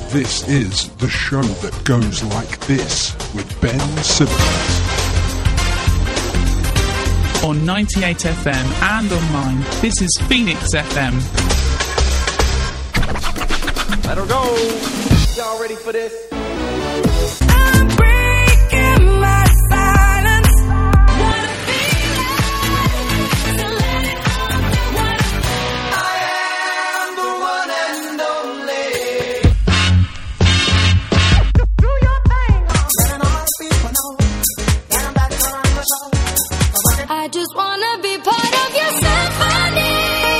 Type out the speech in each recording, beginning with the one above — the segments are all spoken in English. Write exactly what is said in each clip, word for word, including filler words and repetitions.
This is the show that goes like this with Ben Simmons. On ninety-eight F M and online, this is Phoenix F M. Let her go. Y'all ready for this? I'm breaking my silence. Wanna be loved, so let it out. I am the one and only. Do your thing. Letting all the people know that I'm back to run the show. I just wanna be part of your symphony.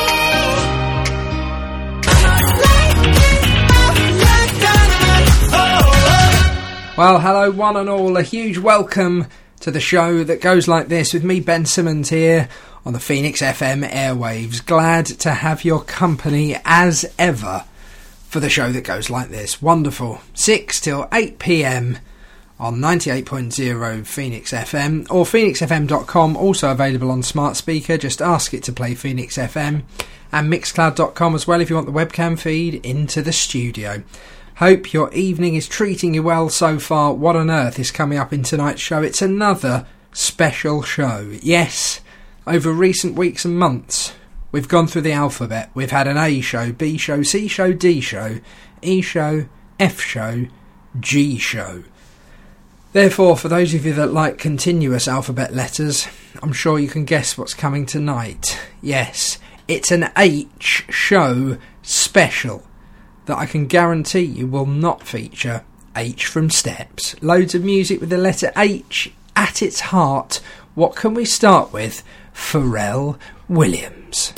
Well, hello one and all, a huge welcome to the show that goes like this with me, Ben Simmons, here on the Phoenix F M airwaves. Glad to have your company as ever for the show that goes like this. Wonderful. six till eight p.m. on ninety-eight point oh Phoenix F M or phoenix f m dot com, also available on smart speaker. Just ask it to play Phoenix F M, and mixcloud dot com as well if you want the webcam feed into the studio. Hope your evening is treating you well so far. What on earth is coming up in tonight's show? It's another special show. Yes, over recent weeks and months, we've gone through the alphabet. We've had an A show, B show, C show, D show, E show, F show, G show. Therefore, for those of you that like continuous alphabet letters, I'm sure you can guess what's coming tonight. Yes, it's an H show special that I can guarantee you will not feature H from Steps. Loads of music with the letter H at its heart. What can we start with? Pharrell Williams.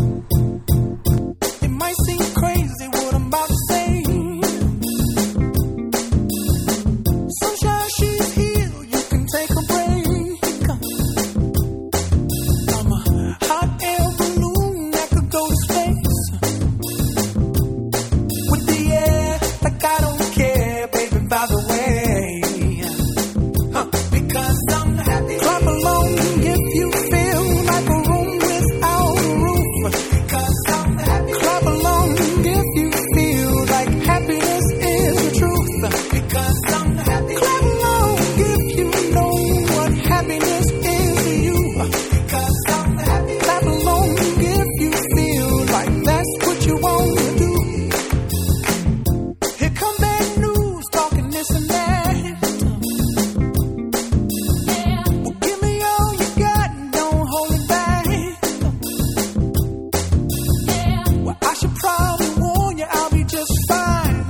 It might seem crazy what I'm about to say. Sunshine, she's here, you can take a break. I'm a hot air balloon that could go to space. With the air, like I don't care, baby, by the way. Huh. Because I'm happy. Clap along if you feel like a room without a roof. Because I'm happy. Clap along if you feel like happiness is the truth. Because I'm happy. Clap along if you know what happiness is to you. Because I'm happy. Clap along if you feel like that's what you want to do. Here come bad news, talking this and that. Well, give me all you got and don't hold it back. Well, I should probably warn you, I'll be just fine.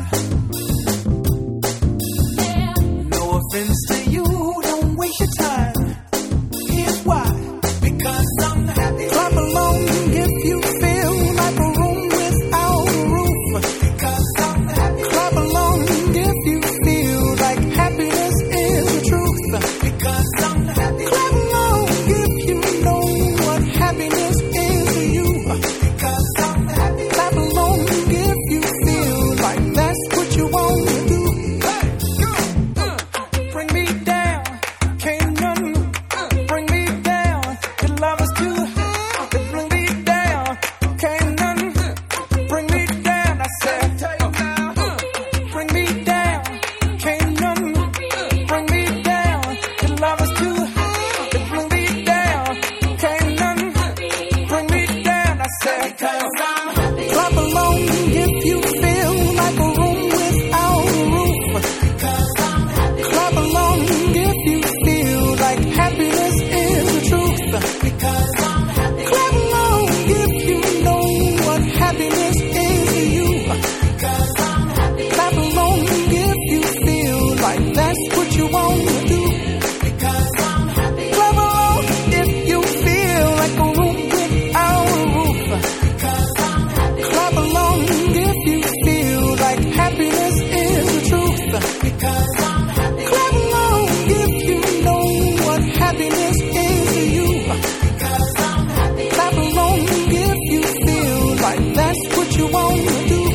No offense to you, don't waste your time. Here's why. Because I'm happy. Clap along if you feel like a room without a roof. Because I'm happy. Clap along if you feel like happiness is the truth. Because I'm happy. Clap along if you know what happiness is to you. Because I'm happy. Clap along if you feel like that's what you want to do. Hey, bring me down, can't none bring me down. Your love is too high to bring me down. Can't none bring me down. I said, bring me down, can't none bring me down. Your love is too high to bring me down. Can't none bring me down. I said, clap along if you feel like a room without a roof. Clap along if you feel like happiness is the truth. Because clap along if you know what happiness is to you. Because clap along if you feel like that's what you want to do. Because clap along if you feel like a room without a roof. Because clap along if you feel like happiness is the truth. Because clap along if you know what happiness is to you. Because clap along if you feel like that's what you want to do.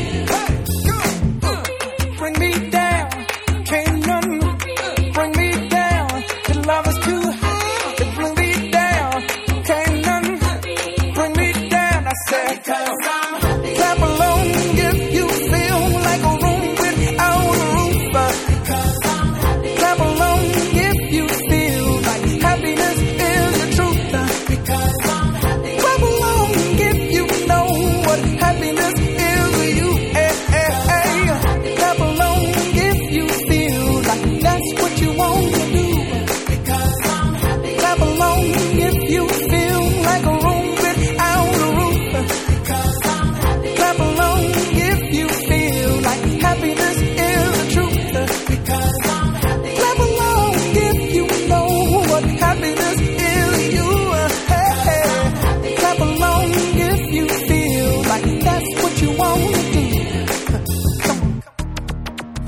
Bring me down, can't none bring me down. Your love is too high to bring me down. Can't none bring me down. I said, clap along if you feel like a room without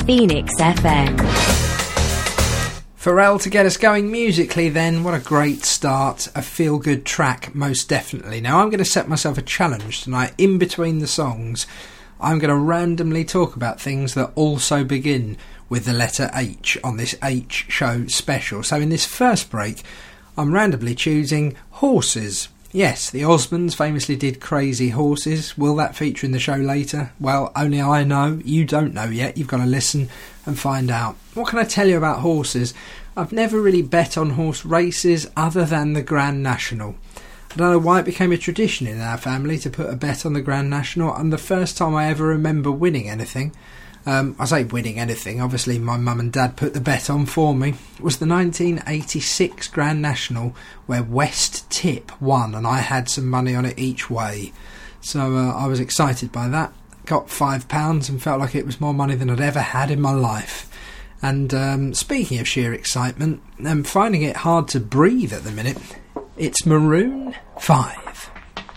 Phoenix F M. Pharrell to get us going musically then. What a great start. A feel-good track, most definitely. Now, I'm going to set myself a challenge tonight. In between the songs, I'm going to randomly talk about things that also begin with the letter H on this H Show special. So in this first break, I'm randomly choosing horses. Yes, the Osmonds famously did Crazy Horses. Will that feature in the show later? Well, only I know. You don't know yet. You've got to listen and find out. What can I tell you about horses? I've never really bet on horse races other than the Grand National. I don't know why it became a tradition in our family to put a bet on the Grand National, and the first time I ever remember winning anything, um, I say winning anything, obviously my mum and dad put the bet on for me, was the nineteen eighty-six Grand National, where West Tip won, and I had some money on it each way. So uh, I was excited by that, got five pounds and felt like it was more money than I'd ever had in my life. And um, speaking of sheer excitement, I'm finding it hard to breathe at the minute. It's Maroon five.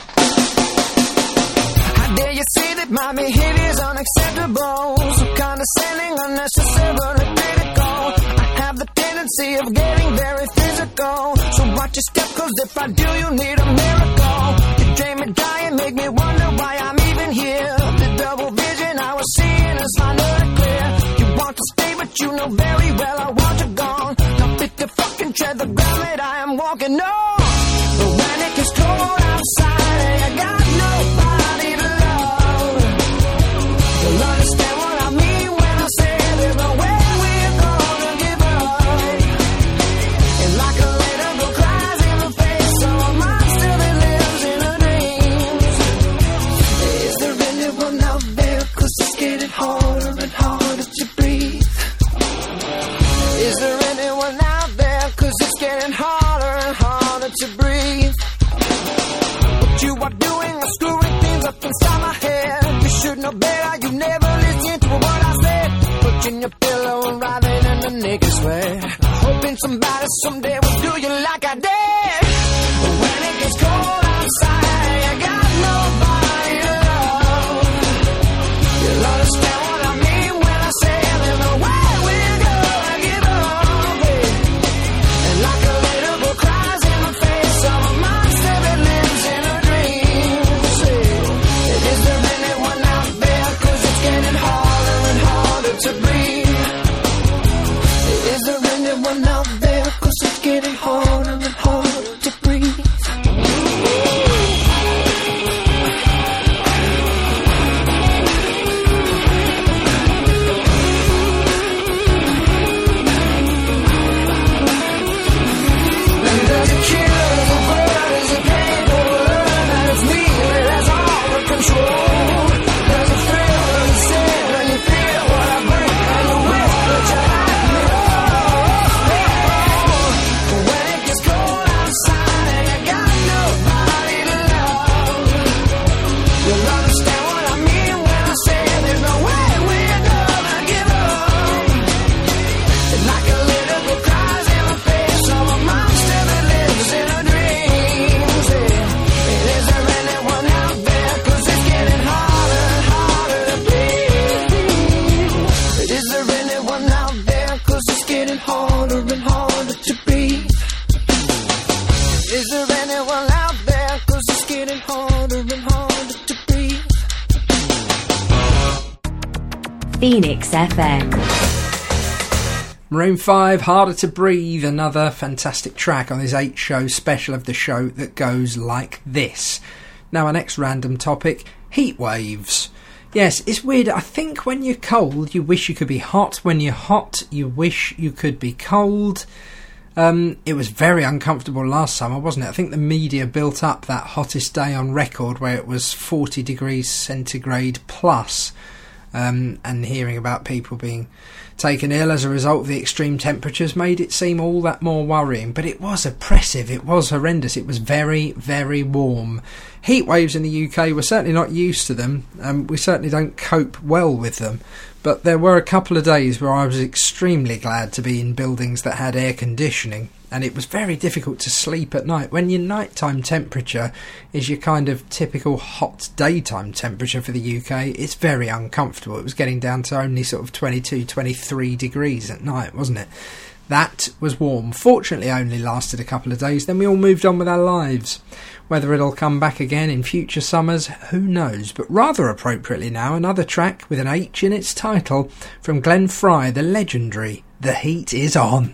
How dare you say that my behavior's unacceptable? So condescending, unnecessarily critical. I have the tendency of getting very physical. So watch your step, cause if I do, you need a miracle. You drain me dry and make me wonder why I'm even here. The double vision I was seeing is finally clear. You want to stay, but you know very well I want you gone. Now fit the fucking tread the ground that I am walking on. But when it gets cold outside, I got nobody to love. You'll understand what I mean when I say there's no way we're gonna give up. And like a little girl cries in the face of a monster that lives in her dreams. Is there anyone out there? Cause it's getting harder and harder to breathe. Is there anyone out there? Cause it's getting harder and harder to breathe. What you are doing is screwing things up inside my head. You should know better, you never listen to what I said. Pushing your pillow and writhing in the naked sweat. Hoping somebody someday will do you like I did. But when it gets cold outside, I got nobody to love. You'll understand what I mean when I say there's no way we're gonna give up. And like a little girl cries in the face of a monster that lives in her dreams. Is there anyone out there? Cause it's getting harder and harder to breathe. Is there anyone out there? Cause it's getting harder and harder to breathe. And does it kill the world? Is it painful to learn that it's me that has all the control? Does it thrill? Does it sin when you feel what I bring? And you wish that you had me all. But when it gets cold outside and you got nobody to love, you'll understand what I mean when I say there's no way we're gonna give up. And like a little girl cries in the face of a monster that lives in her dreams. And is there anyone out there? Cause it's getting harder and harder to breathe. But is there anyone out there? Cause it's getting harder and harder to breathe. Is there anyone out there? Cause it's getting harder and harder to breathe. Phoenix F M. Maroon five, Harder to Breathe, another fantastic track on this eight show special of the show that goes like this. Now our next random topic, heat waves. Yes, it's weird. I think when you're cold, you wish you could be hot. When you're hot, you wish you could be cold. Um, it was very uncomfortable last summer, wasn't it? I think the media built up that hottest day on record where it was forty degrees centigrade plus. Um, and hearing about people being taken ill as a result of the extreme temperatures made it seem all that more worrying. But it was oppressive, it was horrendous, it was very, very warm. Heat waves in the U K, we're certainly not used to them, and um, we certainly don't cope well with them. But there were a couple of days where I was extremely glad to be in buildings that had air conditioning. and it was very difficult to sleep at night. When your nighttime temperature is your kind of typical hot daytime temperature for the U K, it's very uncomfortable. It was getting down to only sort of twenty-two, twenty-three degrees at night, wasn't it? That was warm. Fortunately, only lasted a couple of days. Then we all moved on with our lives. Whether it'll come back again in future summers, who knows? But rather appropriately now, another track with an H in its title from Glenn Fry, the legendary The Heat Is On.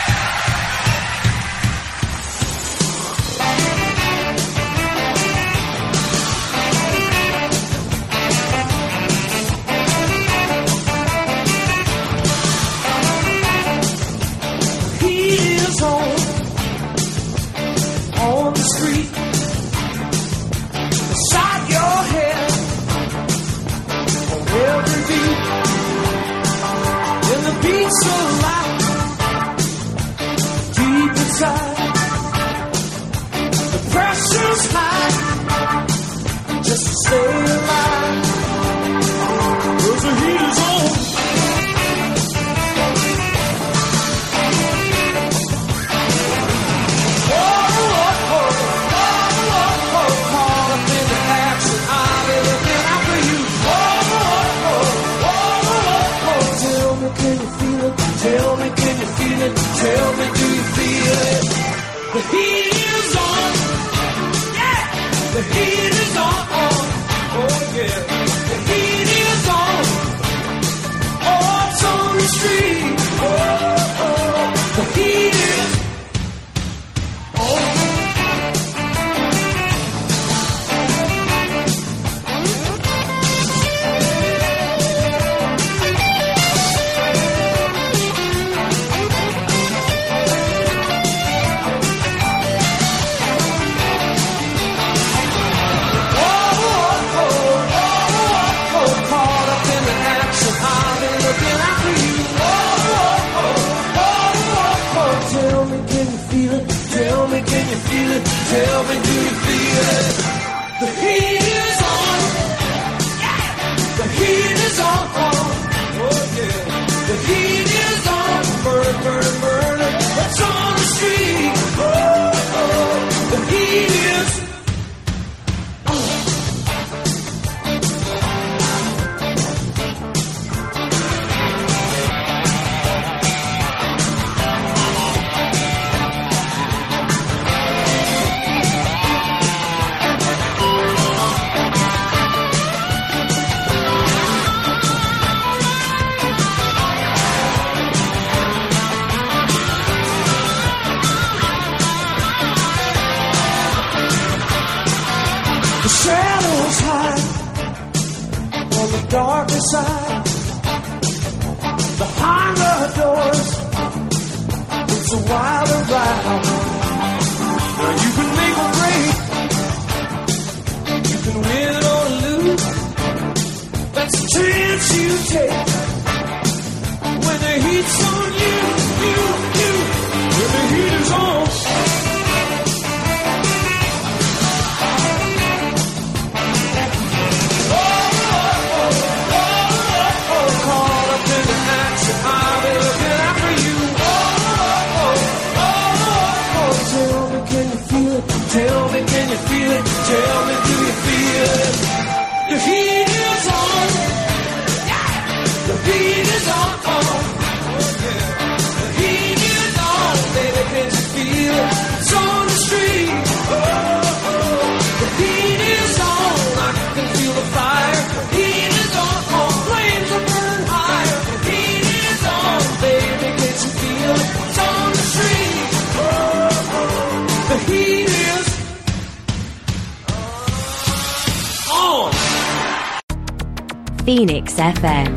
Phoenix F M.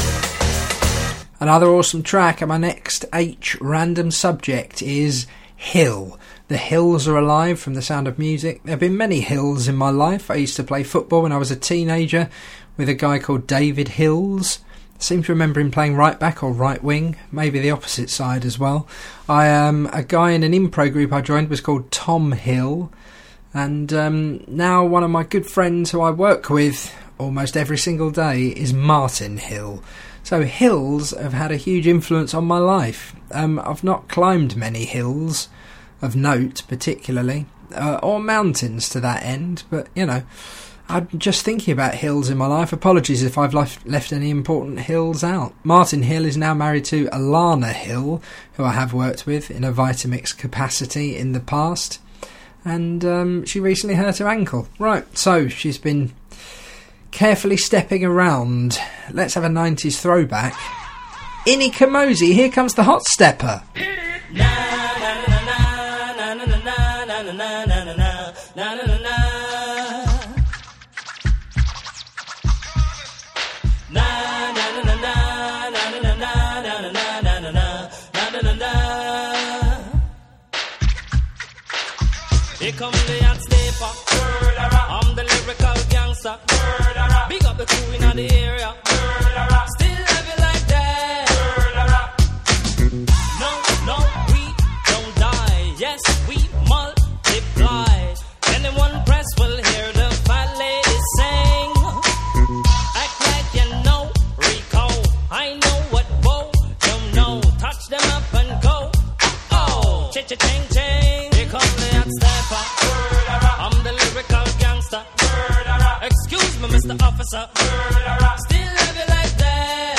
Another awesome track, and my next H random subject is Hill. The Hills Are Alive from The Sound of Music. There have been many Hills in my life. I used to play football when I was a teenager with a guy called David Hills. I seem to remember him playing right back or right wing, maybe the opposite side as well. I um, a guy in an impro group I joined was called Tom Hill. And um, now one of my good friends who I work with almost every single day is Martin Hill. So hills have had a huge influence on my life. Um, I've not climbed many hills of note particularly, uh, or mountains to that end, but you know, I'm just thinking about hills in my life. Apologies if I've left, left any important hills out. Martin Hill is now married to Alana Hill, who I have worked with in a Vitamix capacity in the past, and um, she recently hurt her ankle. Right, so she's been carefully stepping around. Let's have a nineties throwback. Inni Kamosi, here comes the Hot Stepper. Here come the hot stepper. I'm the lyrical gangster. Big up the crew in the area. Still have it like that. No, no, we don't die. Yes, we multiply. Anyone press will hear the fat lady sing. Act like you know Rico. I know what Bo don't know. Touch them up and go. Oh, cha-cha-ching, ching. Here come the hot stepper. I'm the lyrical gangster. Excuse me, Mister Officer. Still have it like that.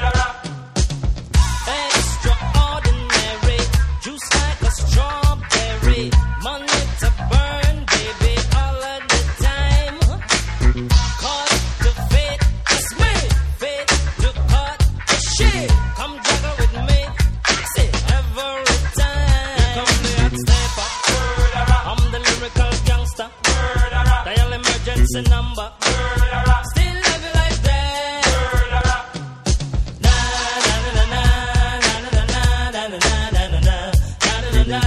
Extraordinary. Juice like a strawberry. Money to burn, baby, all of the time. Cut to fit, it's me. Fit to cut the shit. Come juggle with me. See, every time. Here come the hot stepper. I'm the lyrical gangster. Dial emergency number. Still have it like that. Na na na na na na na na na na na na na.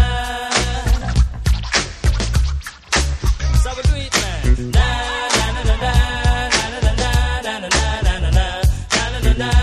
So we do it, man. Na na na na na na na na na na na na na na.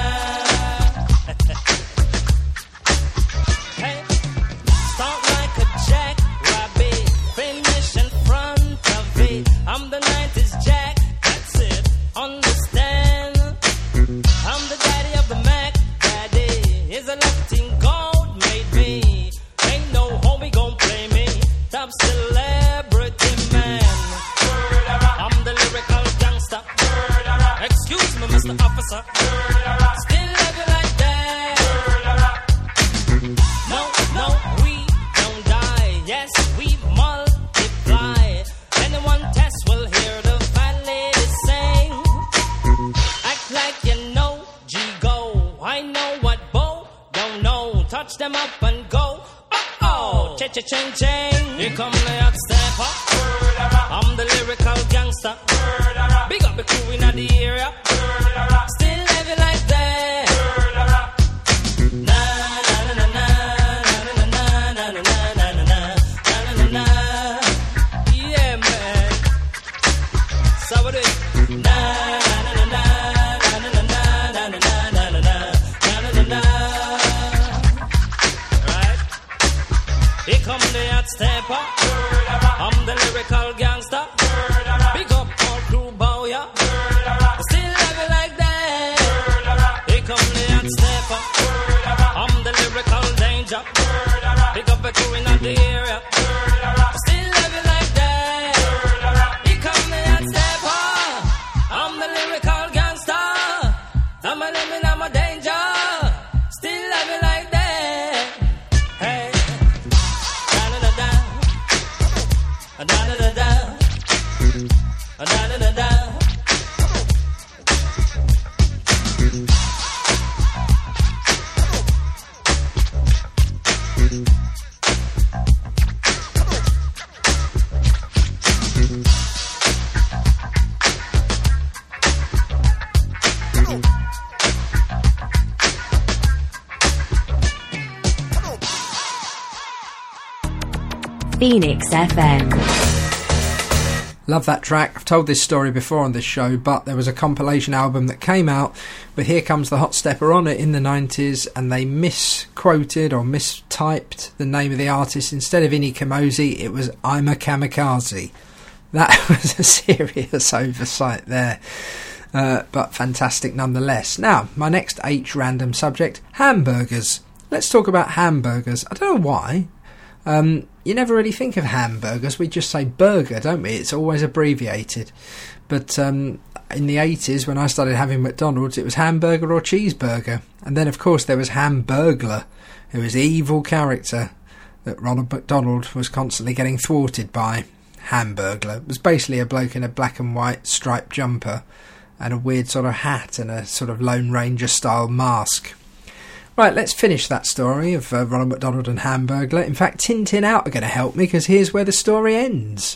Hey, start like a jackrabbit, finish in front of it. I'm the nineties Jack, that's it. Understand? I'm the daddy of the Mac Daddy. Is a Latin gold made me. Ain't no homie gon' play me. Top celebrity man. I'm the lyrical gangster. Excuse me, Mister Officer. Still have it like that. No, no, we don't die. Yes, we multiply. Anyone test will hear the fat lady sing. Act like you know G-Go. I know what Bo don't know. Touch them up and go. Oh, cha-cha-ching-ching. Here come the hot stepper. I'm the lyrical gangster. Big up the crew in the area. Still have it like that. Na na na na na na na na na na na na na na. Yeah, man. So we do it. Na na na na na na na na na na na na na na. Right. Here come the hot stepper. I'm the lyrical gangster. Big up all crew bow ya. Still have it like that. Here come the hot stepper. I'm the lyrical danger. Big up the crew in the area. Still have it like that. Here come the hot stepper. I'm the lyrical gangster. I'm a living, I'm a danger. Still have it like that. Hey, da da da da, da da da da, da da da da. Phoenix F M. Love that track. I've told this story before on this show, but there was a compilation album that came out with Here Comes the Hot Stepper on it in the nineties, and they misquoted or mistyped the name of the artist. Instead of Inni Kamosi, it was I'm a Kamikaze. That was a serious oversight there. uh, but fantastic nonetheless. Now, my next H random subject, hamburgers. Let's talk about hamburgers. I don't know why. Um, you never really think of hamburgers. We just say burger, don't we? It's always abbreviated. But um, in the eighties, when I started having McDonald's, it was hamburger or cheeseburger. And then, of course, there was Hamburglar, who was the evil character that Ronald McDonald was constantly getting thwarted by. Hamburglar. It was basically a bloke in a black and white striped jumper and a weird sort of hat and a sort of Lone Ranger style mask. Right, let's finish that story of uh, Ronald McDonald and Hamburglar. In fact, Tintin Out are going to help me, because here's where the story ends.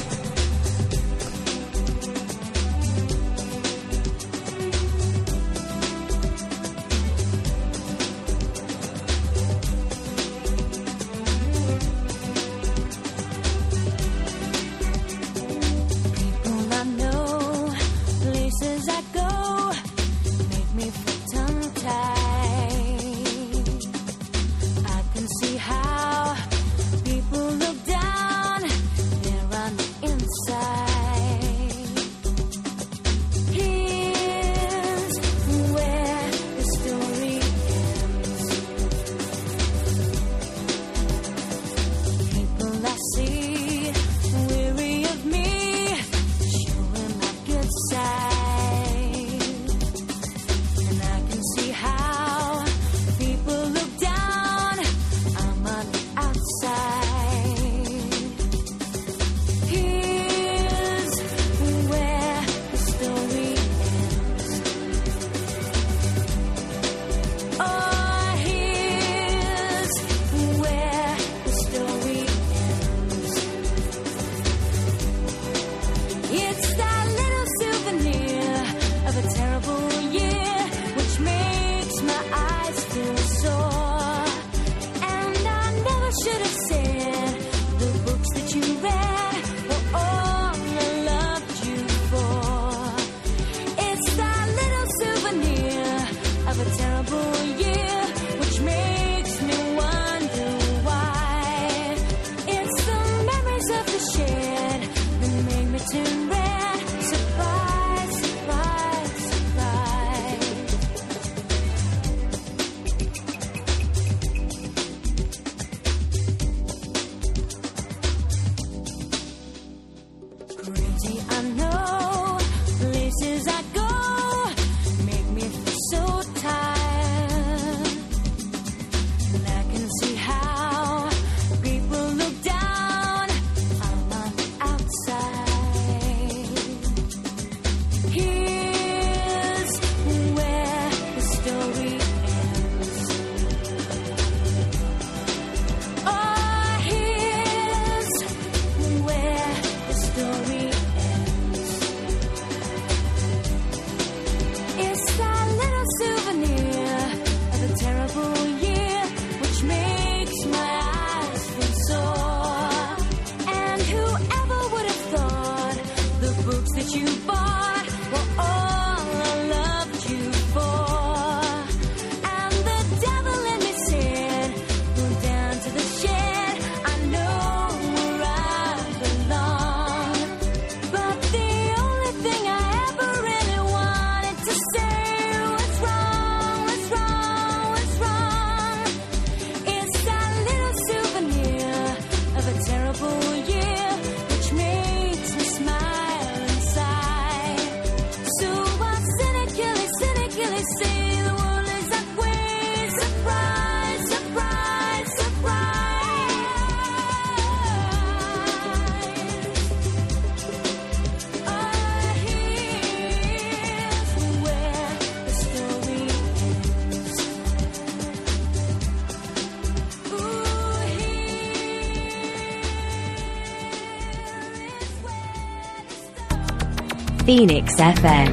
Phoenix F M.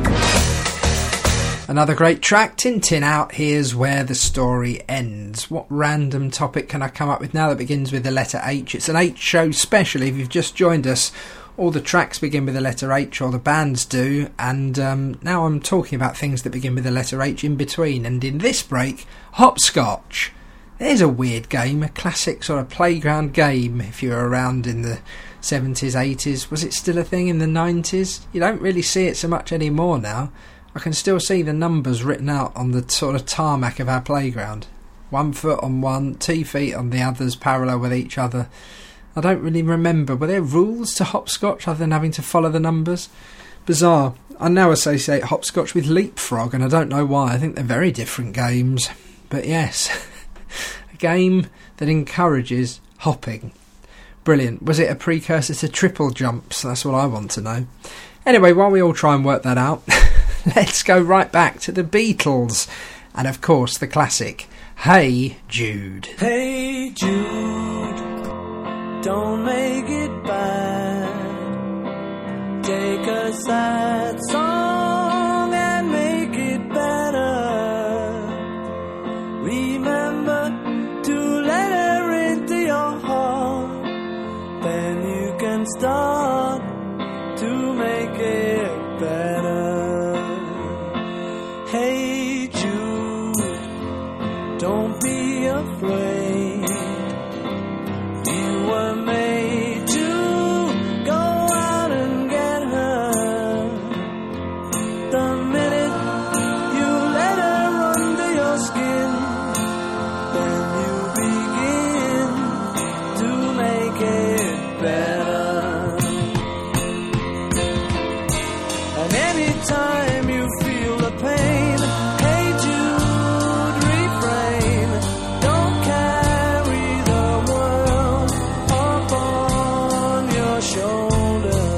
Another great track, Tintin Out. Here's where the story ends. What random topic can I come up with now that begins with the letter H? It's an H show special. If you've just joined us, all the tracks begin with the letter H, or the bands do, and um, now I'm talking about things that begin with the letter H in between. And in this break, hopscotch. There's a weird game, a classic sort of playground game if you were around in the seventies, eighties. Was it still a thing in the nineties? You don't really see it so much anymore now. I can still see the numbers written out on the sort of tarmac of our playground. One foot on one, two feet on the others, parallel with each other. I don't really remember. Were there rules to hopscotch other than having to follow the numbers? Bizarre. I now associate hopscotch with leapfrog, and I don't know why. I think they're very different games. But yes, a game that encourages hopping. Brilliant. Was it a precursor to triple jumps? That's what I want to know. Anyway, while we all try and work that out, let's go right back to the Beatles. And of course, the classic, Hey Jude. Hey Jude, don't make it bad. Take a sad song and make it better. Remember to let her into your heart. Then you can start to make it better. Hey Jude, don't be afraid. You were made to go out and get her. The minute you let her under your skin, then you begin to make it better. And anytime you feel the pain, hey Jude, refrain. Don't carry the world upon your shoulder.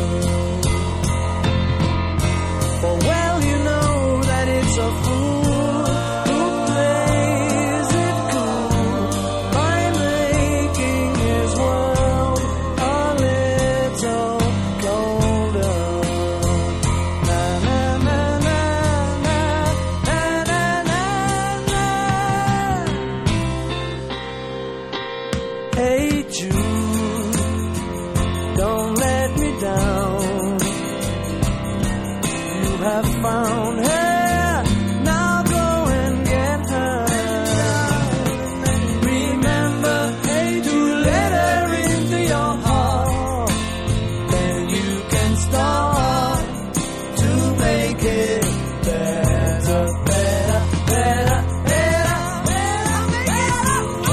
For well you know that it's a fool who plays it cool by making his world a little colder. Na na na na na na na na. Hey Jude, don't let me down. You have found her, now go and get her. Remember, hey, to let her into your heart. Then you can start to make it better, better, better, better, better, better.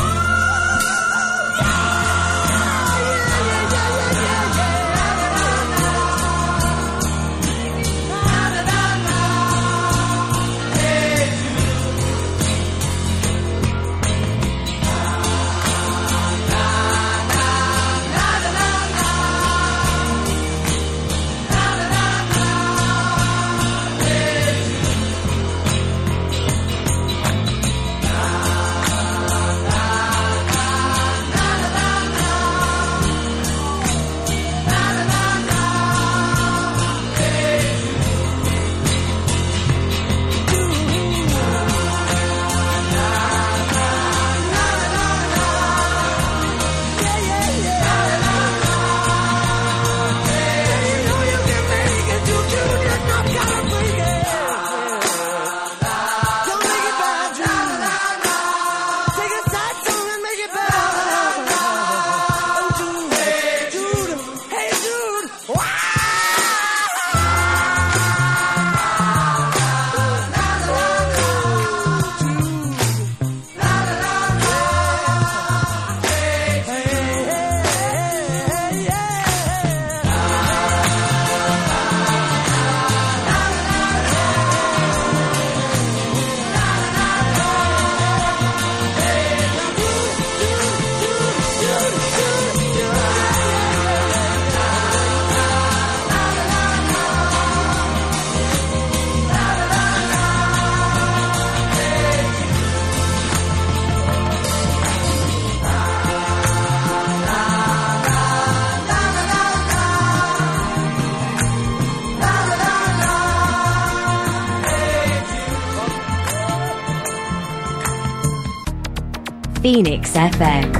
Phoenix F M.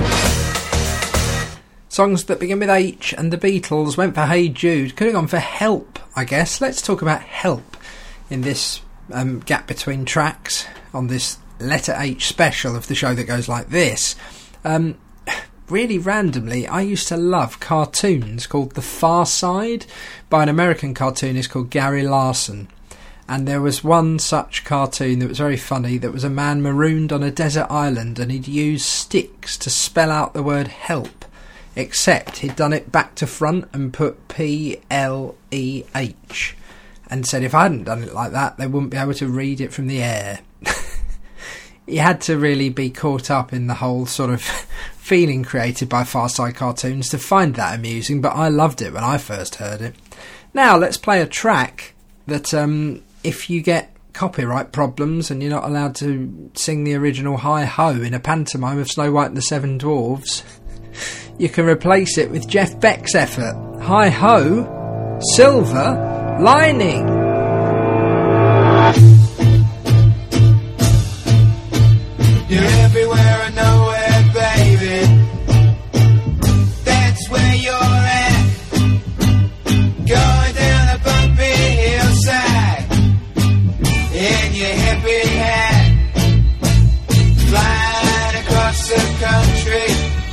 Songs that begin with H, and the Beatles went for Hey Jude. Could have gone for Help, I guess. Let's talk about Help in this um, gap between tracks on this letter H special of the show that goes like this. Um, really randomly, I used to love cartoons called The Far Side by an American cartoonist called Gary Larson. And there was one such cartoon that was very funny, that was a man marooned on a desert island, and he'd use sticks to spell out the word help, except he'd done it back to front and put P L E H, and said if I hadn't done it like that, they wouldn't be able to read it from the air. You had to really be caught up in the whole sort of feeling created by Far Side cartoons to find that amusing, but I loved it when I first heard it. Now let's play a track that um, if you get copyright problems and you're not allowed to sing the original Hi Ho in a pantomime of Snow White and the Seven Dwarfs, you can replace it with Jeff Beck's effort. Hi Ho, Silver Lining. You're everywhere and nowhere, baby. That's where you're at. Going down a bumpy hillside in your hippie hat, flying across the country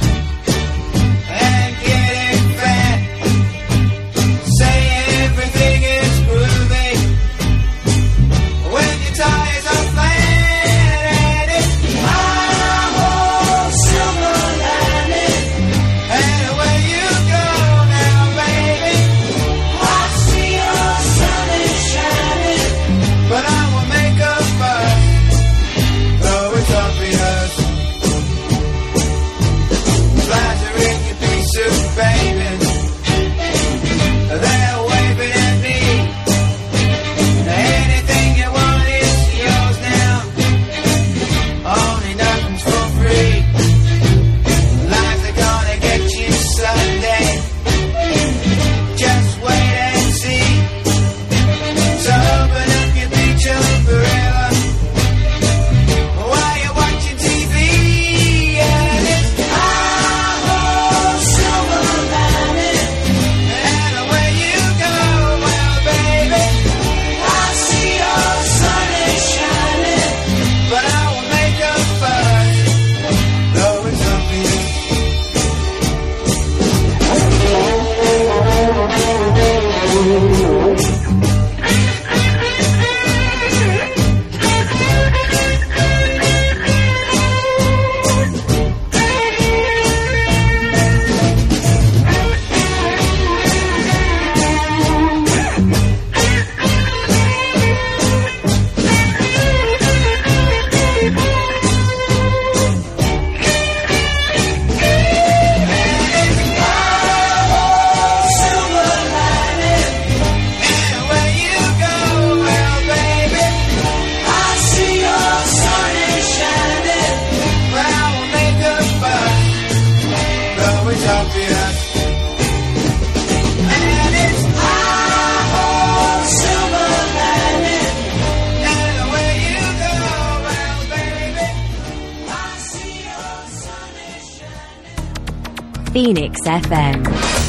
and getting fat. Say everything is groovy when your tires are flat. Phoenix F M.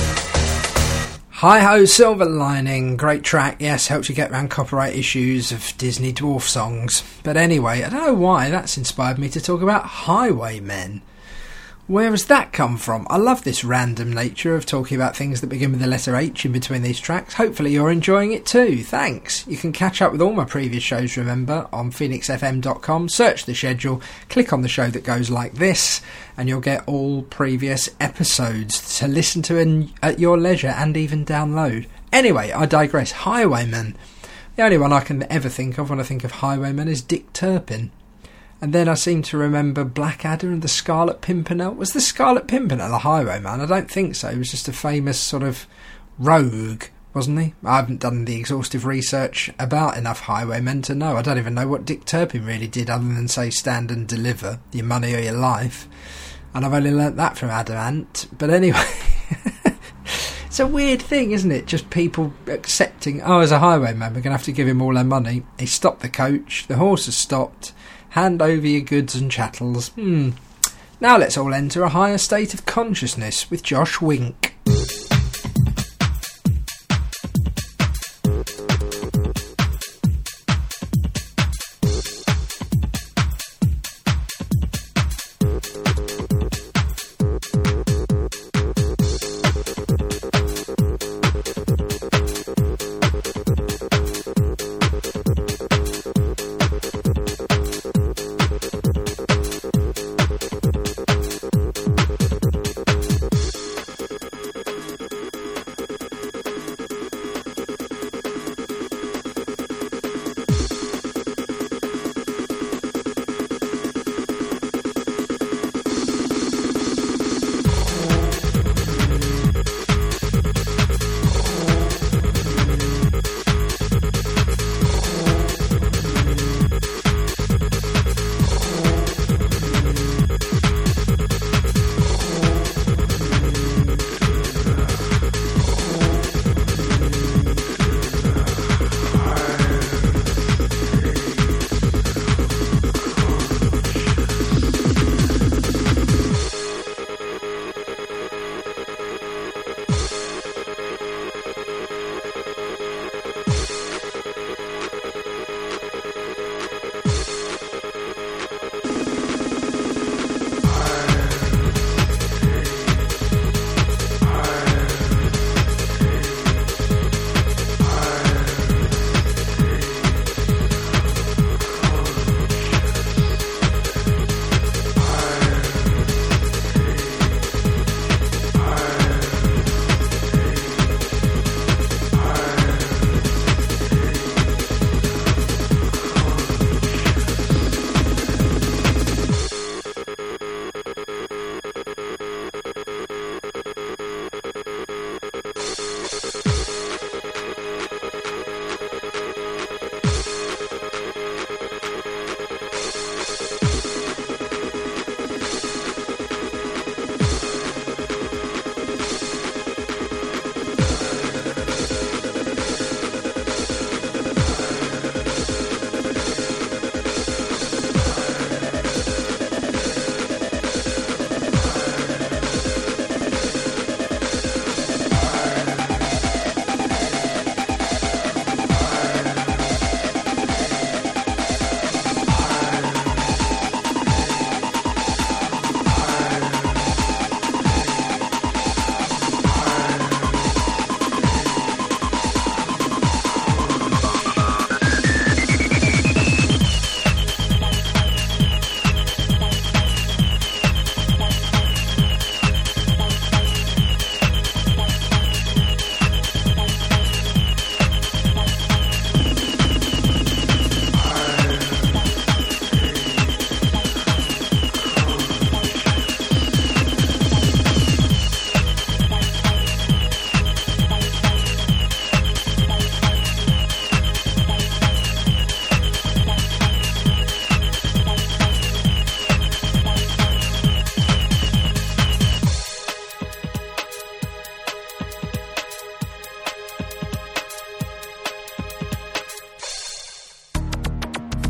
Hi Ho, Silver Lining, great track, yes, helps you get around copyright issues of Disney dwarf songs. But anyway, I don't know why that's inspired me to talk about Highwaymen. Where has that come from? I love this random nature of talking about things that begin with the letter H in between these tracks. Hopefully you're enjoying it too, thanks. You can catch up with all my previous shows, remember, on phoenix f m dot com, search the schedule, click on the show that goes like this, and you'll get all previous episodes to listen to in, at your leisure and even download. Anyway, I digress. Highwaymen. The only one I can ever think of when I think of Highwaymen is Dick Turpin. And then I seem to remember Blackadder and the Scarlet Pimpernel. Was the Scarlet Pimpernel a highwayman? I don't think so. He was just a famous sort of rogue, wasn't he? I haven't done the exhaustive research about enough highwaymen to know. I don't even know what Dick Turpin really did other than say stand and deliver your money or your life. And I've only learnt that from Adam Ant. But anyway, it's a weird thing, isn't it? Just people accepting, oh, as a highwayman, we're going to have to give him all our money. He stopped the coach. The horse has stopped. Hand over your goods and chattels. Hmm. Now let's all enter a higher state of consciousness with Josh Wink.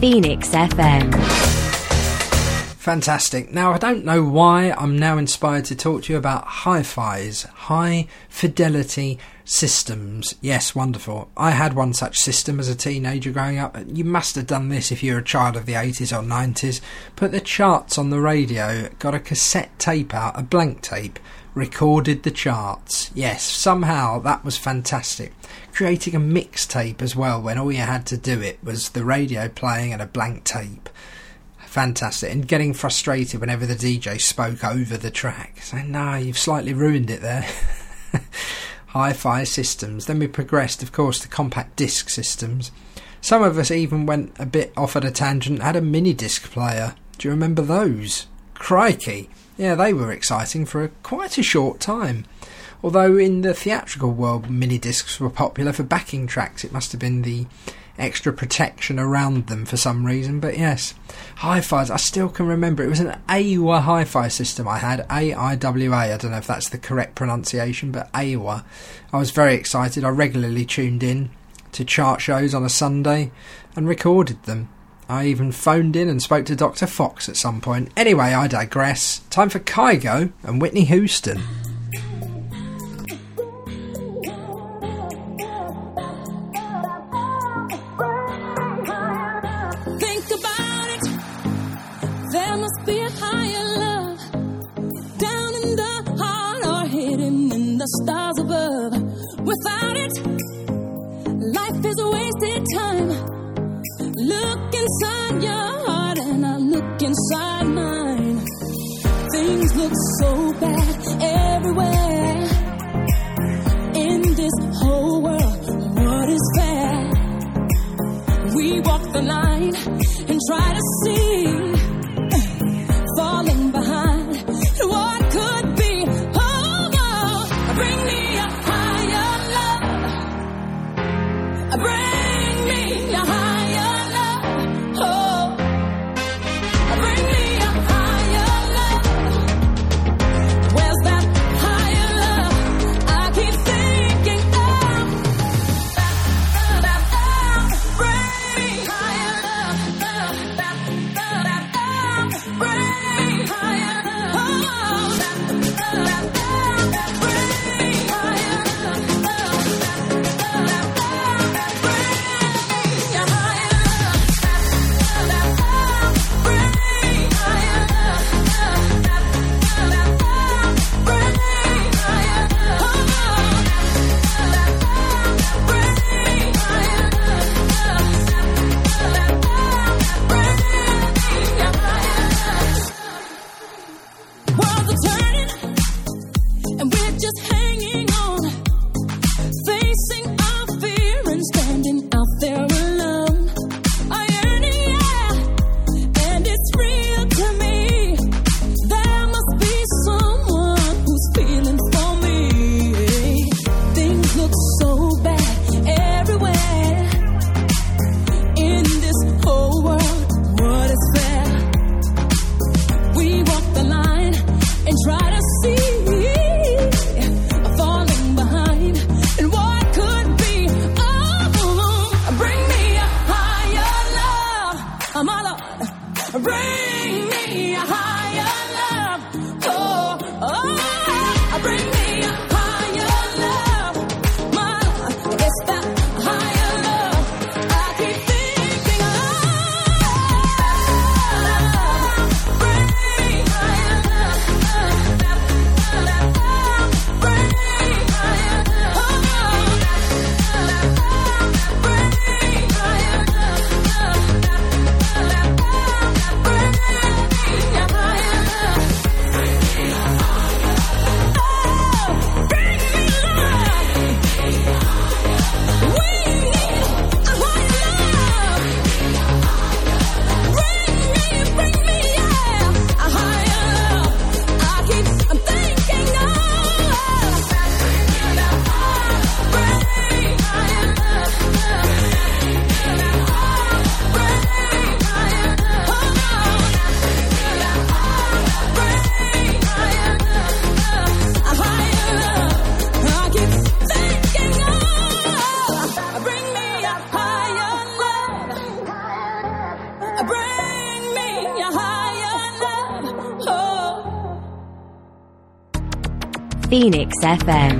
Phoenix F M. Fantastic. Now, I don't know why I'm now inspired to talk to you about hi-fis, high fidelity systems. Yes, wonderful. I had one such system as a teenager growing up. You must have done this if you're a child of the eighties or nineties. Put the charts on the radio, got a cassette tape out, a blank tape, recorded the charts. Yes, somehow that was fantastic. Creating a mixtape as well, when all you had to do it was the radio playing and a blank tape. Fantastic. And getting frustrated whenever the D J spoke over the track, saying, no, you've slightly ruined it there. Hi-fi systems. Then we progressed, of course, to compact disc systems. Some of us even went a bit off at a tangent, had a mini disc player. Do you remember those? Crikey. Yeah, they were exciting for a, quite a short time. Although in the theatrical world, mini discs were popular for backing tracks. It must have been the extra protection around them for some reason. But yes, hi-fis, I still can remember. It was an A W A hi-fi system I had, A I W A. I don't know if that's the correct pronunciation, but A W A. I was very excited. I regularly tuned in to chart shows on a Sunday and recorded them. I even phoned in and spoke to Doctor Fox at some point. Anyway, I digress. Time for Kygo and Whitney Houston. Stars above. Without it, life is a wasted time. Look inside your heart and I look inside mine. Things look so bad everywhere. In this whole world, what is fair? We walk the line and try to see, falling behind what could be. Bring me a higher love. Bring me a higher love. Oh, bring me a higher love. Where's that higher love? I keep thinking of. Bring me higher love. Phoenix F M.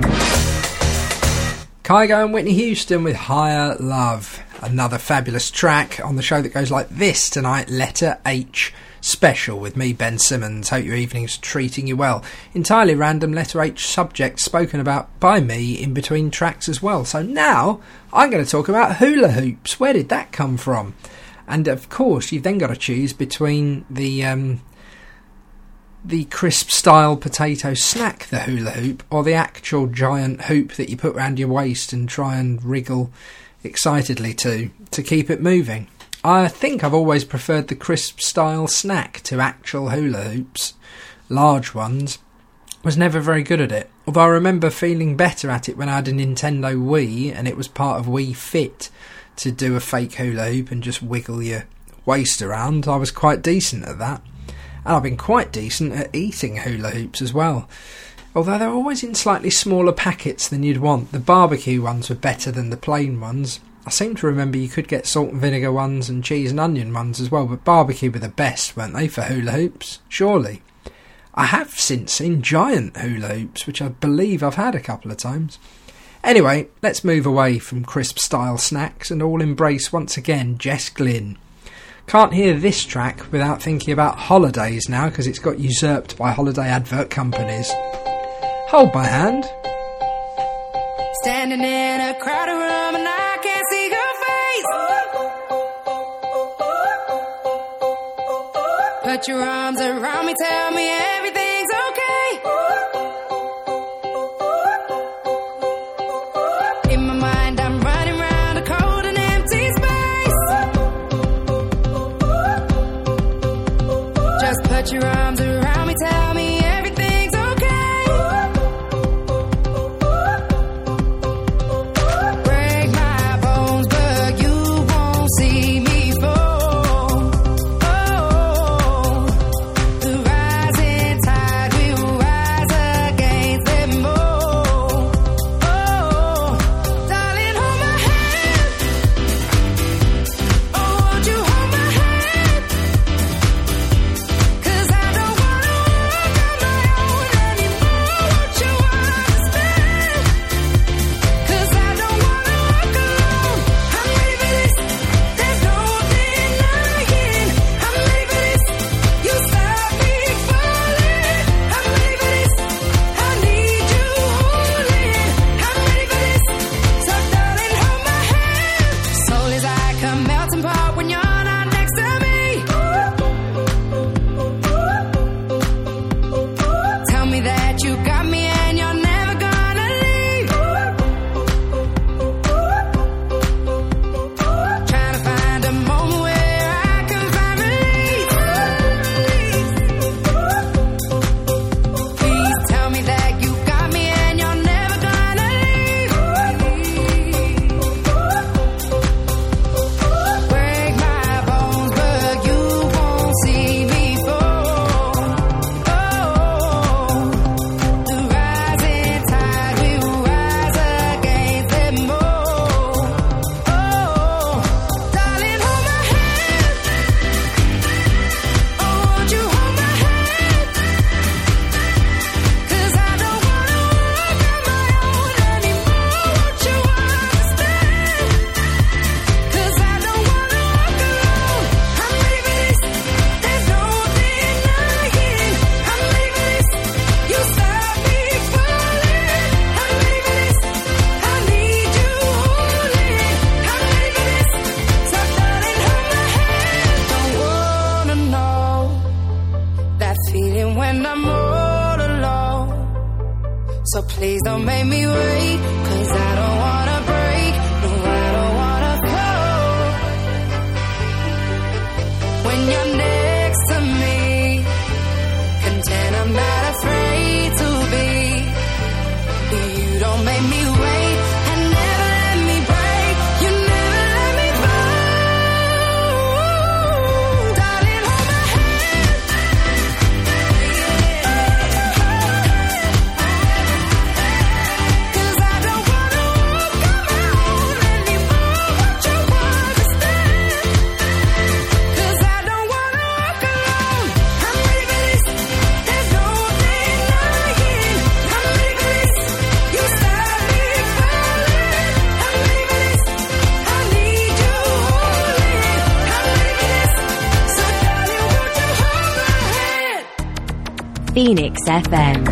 Kygo and Whitney Houston with Higher Love. Another fabulous track on the show that goes like this tonight, Letter H Special with me, Ben Simmons. Hope your evening's treating you well. Entirely random Letter H subjects spoken about by me in between tracks as well. So now I'm going to talk about hula hoops. Where did that come from? And of course you've then got to choose between the um, the crisp style potato snack, the hula hoop, or the actual giant hoop that you put around your waist and try and wriggle excitedly to to keep it moving. I think I've always preferred the crisp style snack to actual hula hoops. Large ones. Was never very good at it. Although I remember feeling better at it when I had a Nintendo Wii and it was part of Wii Fit to do a fake hula hoop and just wiggle your waist around. I was quite decent at that. And I've been quite decent at eating hula hoops as well. Although they're always in slightly smaller packets than you'd want. The barbecue ones were better than the plain ones. I seem to remember you could get salt and vinegar ones and cheese and onion ones as well, but barbecue were the best, weren't they, for hula hoops? Surely. I have since seen giant hula hoops, which I believe I've had a couple of times. Anyway, let's move away from crisp style snacks and all embrace once again Jess Glynne. Can't hear this track without thinking about holidays now, because it's got usurped by holiday advert companies. Hold my hand. Standing in a crowded room and I can't see your face. Put your arms around me, tell me everything's okay. In my mind I'm running round a cold and empty space. Just put your arms around me, tell me everything's okay. Break my bones, but you won't see me fall. Oh, the rising tide will rise against them all. Oh, darling, hold my hand. Oh, won't you hold my hand? 'Cause I don't wanna walk on my own anymore. Won't you understand? 'Cause I don't wanna walk alone. I'm ready for this. There's no denying. I'm ready for this. You stop me falling. I'm ready for this. I need you holding. I'm ready for this. So darling, hold my hand. Soul is like a melting pot when you're not next to me. Tell me that you got me and you're never gonna leave. Trying to find a moment where I can find relief. Please tell me that you got me and you're never gonna leave. Break my bones, but you won't see me fall. Oh, the rising tide will rise against them all. Oh, darling, hold my hand. Oh, won't you hold my hand? 'Cause I don't wanna walk on my own anymore. Won't you understand? 'Cause I don't wanna walk alone. I'm ready for this. There's no denying. I'm ready for this. You stop me falling. I'm ready for this. I need you holding. I'm ready for this. So darling, hold my hand. Don't wanna know that feeling when I'm all alone. So please don't make me wait, 'cause I don't wanna break. No, I don't wanna fall. When you're next to me, content I'm not afraid to be. You don't make me wait and never let me break. You never let me fall. Darling, hold my hand. 'Cause I don't Phoenix F M.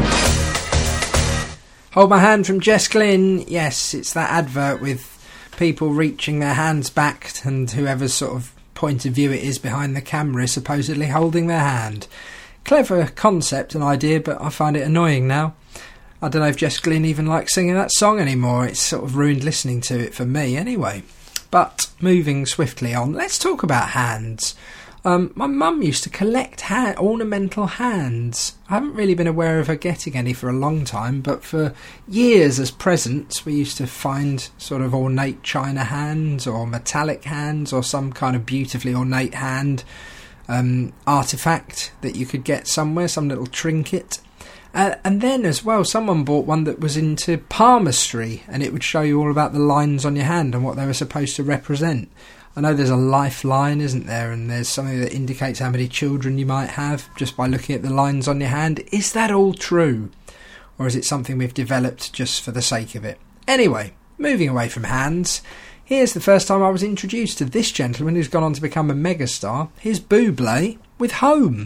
Hold My Hand from Jess Glynn. Yes, it's that advert with people reaching their hands back and whoever's sort of point of view it is behind the camera is supposedly holding their hand. Clever concept and idea, but I find it annoying now. I don't know if Jess Glynn even likes singing that song anymore. It's sort of ruined listening to it for me anyway. But moving swiftly on, let's talk about hands. Um, my mum used to collect hand, ornamental hands. I haven't really been aware of her getting any for a long time, but for years as presents we used to find sort of ornate china hands or metallic hands or some kind of beautifully ornate hand um, artefact that you could get somewhere, some little trinket. Uh, and then as well, someone bought one that was into palmistry, and it would show you all about the lines on your hand and what they were supposed to represent. I know there's a lifeline, isn't there, and there's something that indicates how many children you might have just by looking at the lines on your hand. Is that all true? Or is it something we've developed just for the sake of it? Anyway, moving away from hands, here's the first time I was introduced to this gentleman who's gone on to become a megastar. Here's Bublé with Home.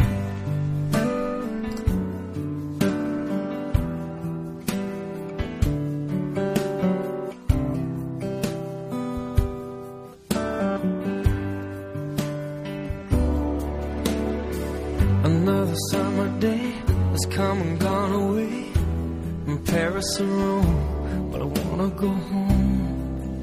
Another summer day has come and gone away from Paris or Rome, but I wanna go home.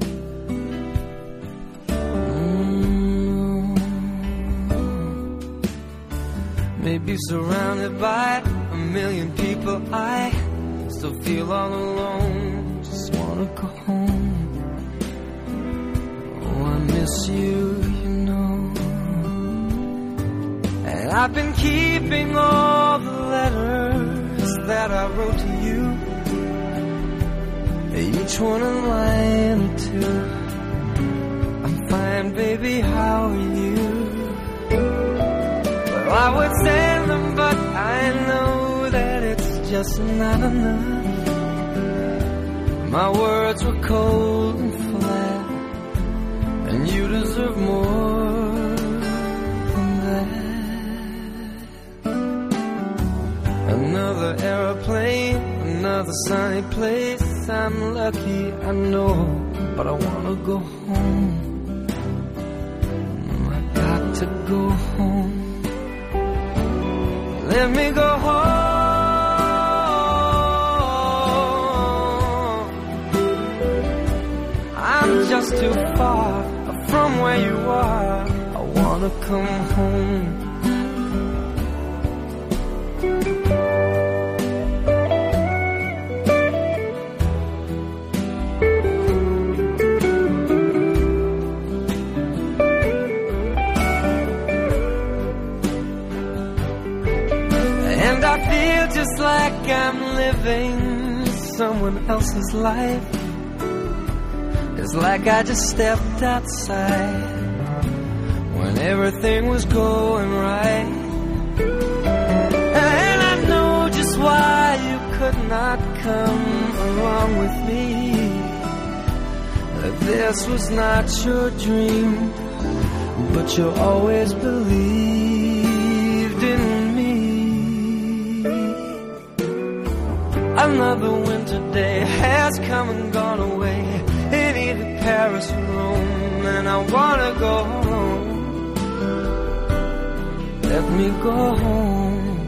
Mm. Maybe surrounded by a million people, I still feel all alone. Just wanna go home. Oh, I miss you, you know. And I've been keeping all the letters that I wrote to you, each one a line or two. I'm fine, baby, how are you? Well, I would send them, but I know that it's just not enough. My words were cold and flat, and you deserve more. Another aeroplane, another sunny place. I'm lucky, I know, but I wanna go home. I got to go home. Let me go home. I'm just too far from where you are. I wanna come home. Just like I'm living someone else's life. It's like I just stepped outside when everything was going right. And I know just why you could not come along with me. That this was not your dream, but you always believed in me. Another winter day has come and gone away in either Paris or Rome, and I wanna go home. Let me go home.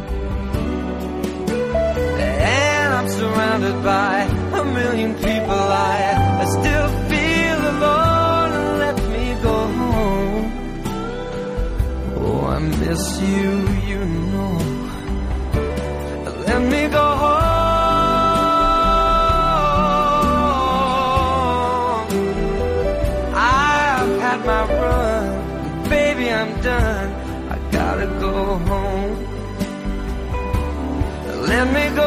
And I'm surrounded by a million people. I, I still feel alone. Let me go home. Oh, I miss you, you know. Let me go home. My run, baby, I'm done. I gotta go home. Let me go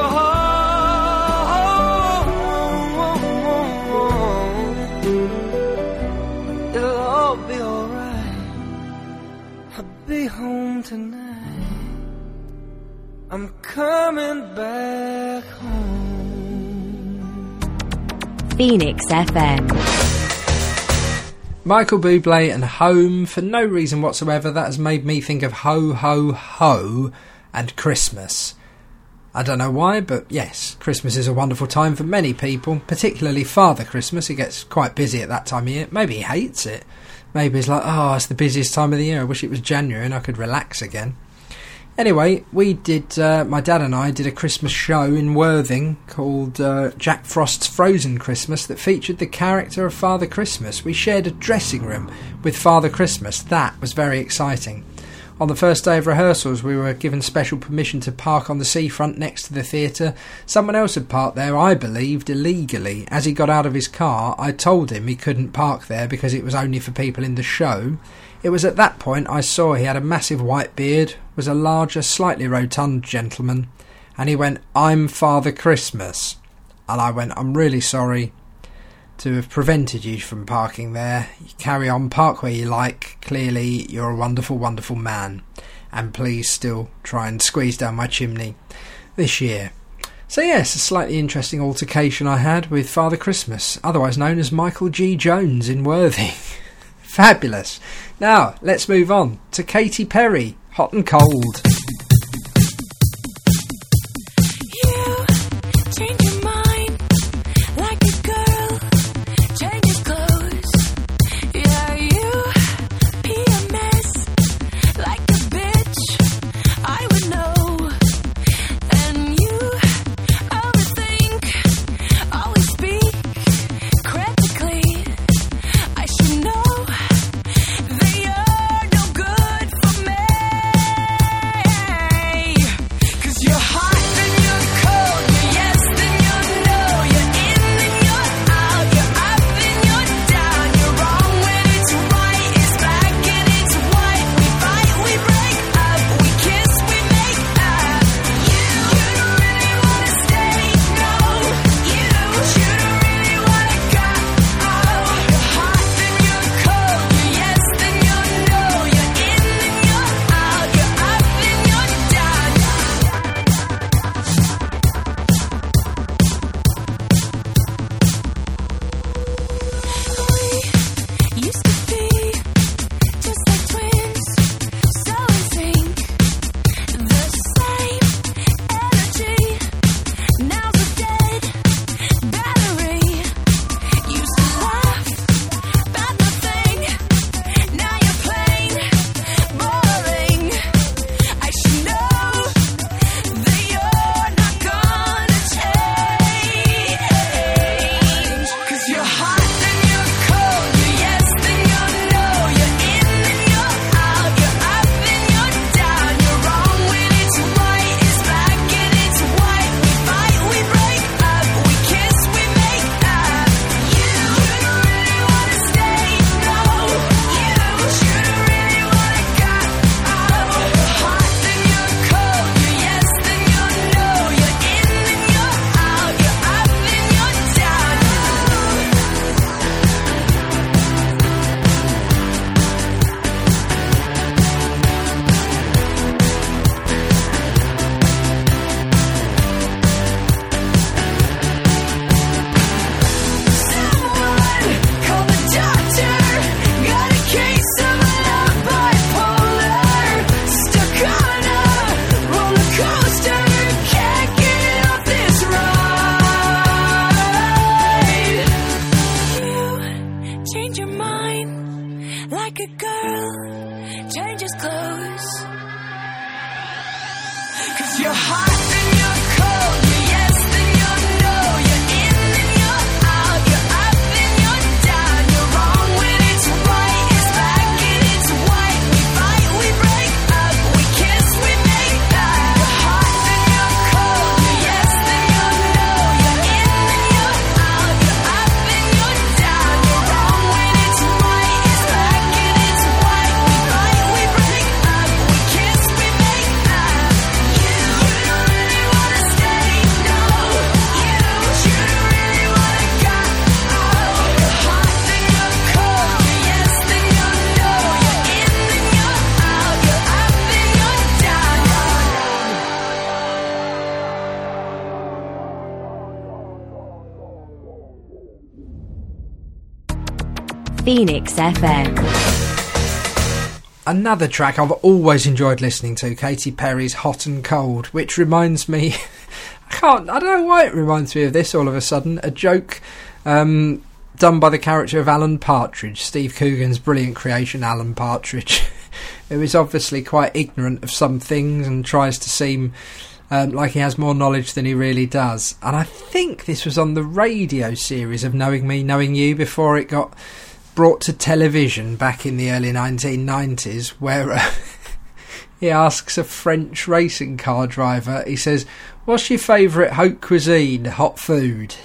home. It'll all be alright. I'll be home tonight. I'm coming back home. Phoenix F M. Michael Bublé and Home. For no reason whatsoever, that has made me think of Ho Ho Ho and Christmas. I don't know why, but yes, Christmas is a wonderful time for many people, particularly Father Christmas. He gets quite busy at that time of year. Maybe he hates it. Maybe he's like, oh, it's the busiest time of the year. I wish it was January and I could relax again. Anyway, we did, uh, my dad and I did a Christmas show in Worthing called uh, Jack Frost's Frozen Christmas that featured the character of Father Christmas. We shared a dressing room with Father Christmas. That was very exciting. On the first day of rehearsals, we were given special permission to park on the seafront next to the theatre. Someone else had parked there, I believed, illegally. As he got out of his car, I told him he couldn't park there because it was only for people in the show. It was at that point I saw he had a massive white beard, was a larger, slightly rotund gentleman, and he went, "I'm Father Christmas." And I went, "I'm really sorry to have prevented you from parking there. You carry on, park where you like. Clearly you're a wonderful, wonderful man, and please still try and squeeze down my chimney this year." So yes, a slightly interesting altercation I had with Father Christmas, otherwise known as Michael G. Jones in Worthing. Fabulous. Now let's move on to Katy Perry, Hot and Cold. Phoenix F M. Another track I've always enjoyed listening to, Katy Perry's Hot and Cold, which reminds me, I can't, I don't know why it reminds me of this all of a sudden, a joke um, done by the character of Alan Partridge, Steve Coogan's brilliant creation, Alan Partridge, who is obviously quite ignorant of some things and tries to seem um, like he has more knowledge than he really does. And I think this was on the radio series of Knowing Me, Knowing You before it got brought to television back in the early nineteen nineties, where uh, he asks a French racing car driver, he says, "What's your favourite haute cuisine, hot food?"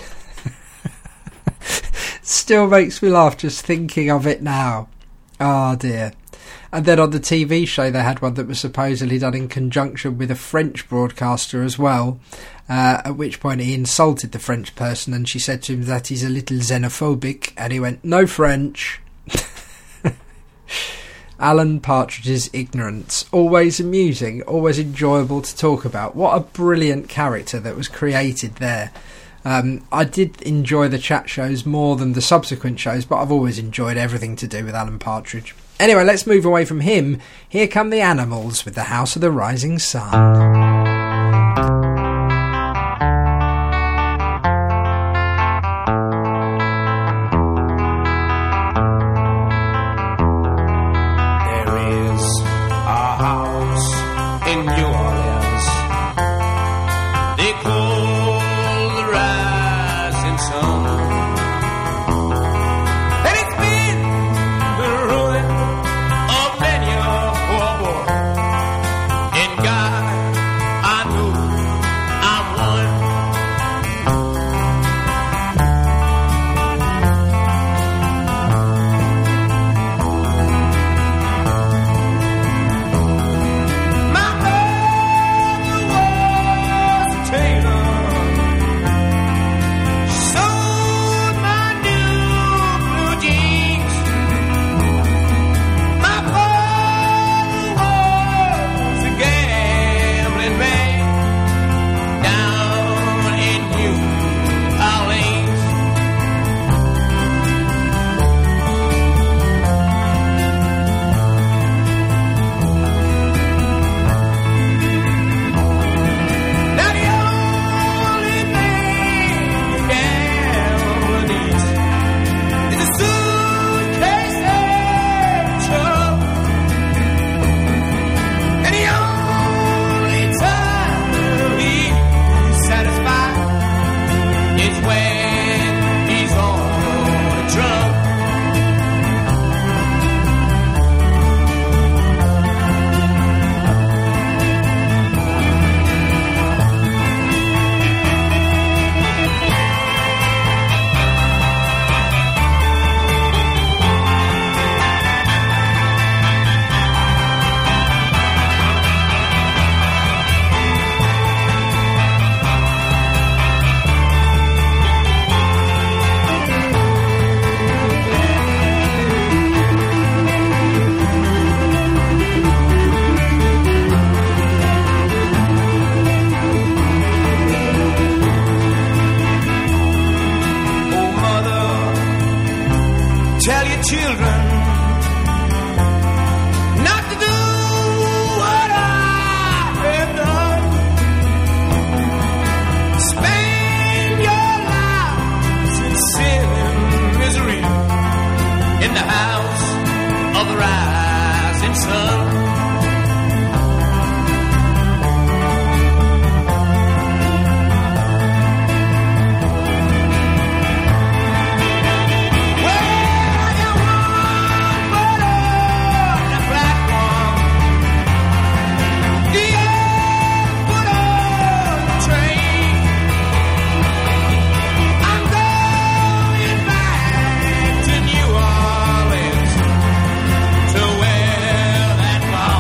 Still makes me laugh just thinking of it now. Oh dear. And then on the T V show they had one that was supposedly done in conjunction with a French broadcaster as well, uh, at which point he insulted the French person and she said to him that he's a little xenophobic, and he went, "No French." Alan Partridge's ignorance, always amusing, always enjoyable to talk about. What a brilliant character that was created there. Um, I did enjoy the chat shows more than the subsequent shows, but I've always enjoyed everything to do with Alan Partridge. Anyway, let's move away from him. Here come the Animals with the House of the Rising Sun. To where that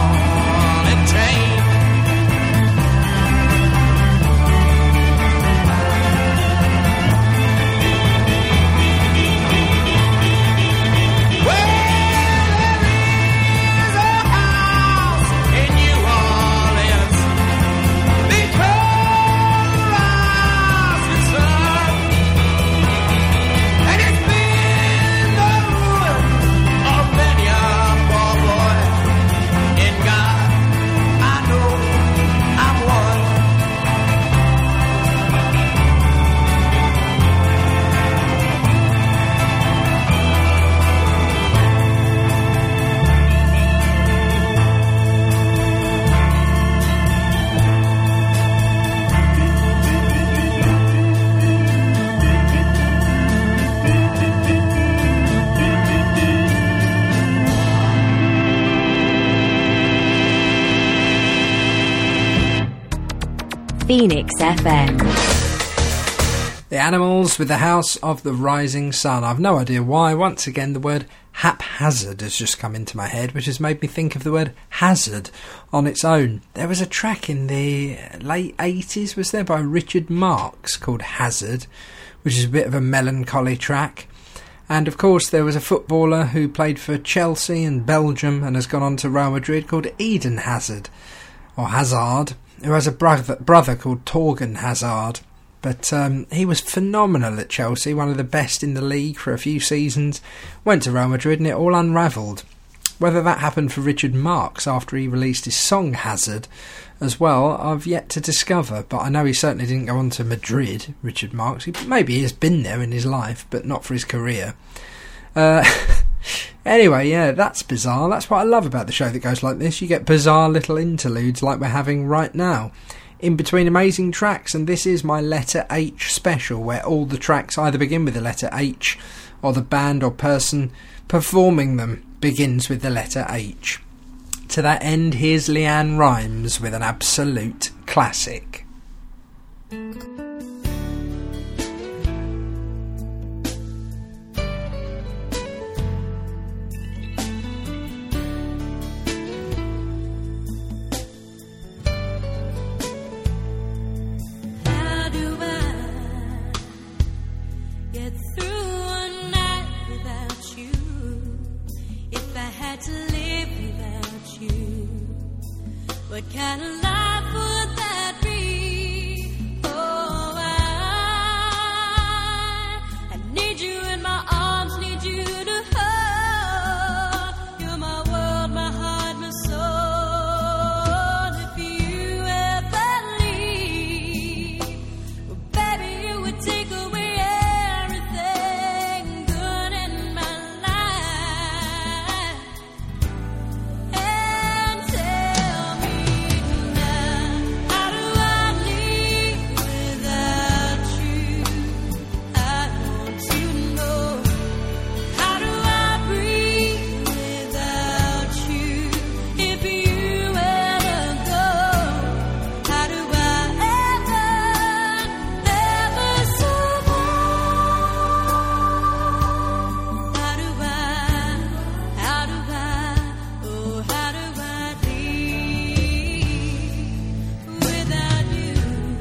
Phoenix F M. The Animals with the House of the Rising Sun. I've no idea why. Once again, the word haphazard has just come into my head, which has made me think of the word hazard on its own. There was a track in the late eighties, was there, by Richard Marx called Hazard, which is a bit of a melancholy track. And of course there was a footballer who played for Chelsea and Belgium and has gone on to Real Madrid called Eden Hazard, or Hazard, who has a brother, brother called Torgan Hazard. But um, he was phenomenal at Chelsea, one of the best in the league for a few seasons. Went to Real Madrid and it all unravelled. Whether that happened for Richard Marx after he released his song Hazard as well, I've yet to discover. But I know he certainly didn't go on to Madrid, Richard Marx. He, maybe he has been there in his life, but not for his career. Uh, anyway, yeah, that's bizarre. That's what I love about the show that goes like this. You get bizarre little interludes like we're having right now, in between amazing tracks, and this is my letter H special, where all the tracks either begin with the letter H, or the band or person performing them begins with the letter H. To that end, here's Leanne Rimes with an absolute classic. What kind of life would that be? Oh, I, I need you in my arms, need you to hold. You're my world, my heart, my soul. If you ever leave, well, baby, you would take away everything good in my life. And tell me, how do I live without you? I want to know. How do I breathe without you? If you ever go, how do I ever, ever survive? How do I, how do I, oh, how do I live without you?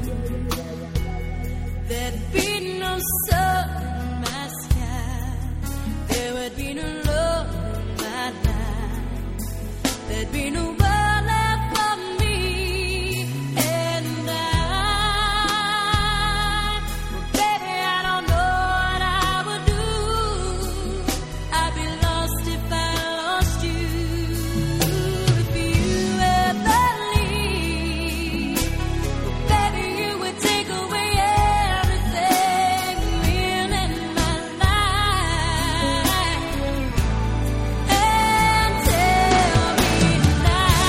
There'd be no sun in my sky. There would be no love in my life. There'd be no world left for me. And I, well, baby, I don't know what I would do. I'd be lost if I lost you. If you ever leave, well, baby, you would take away everything real in my life. And tell me now,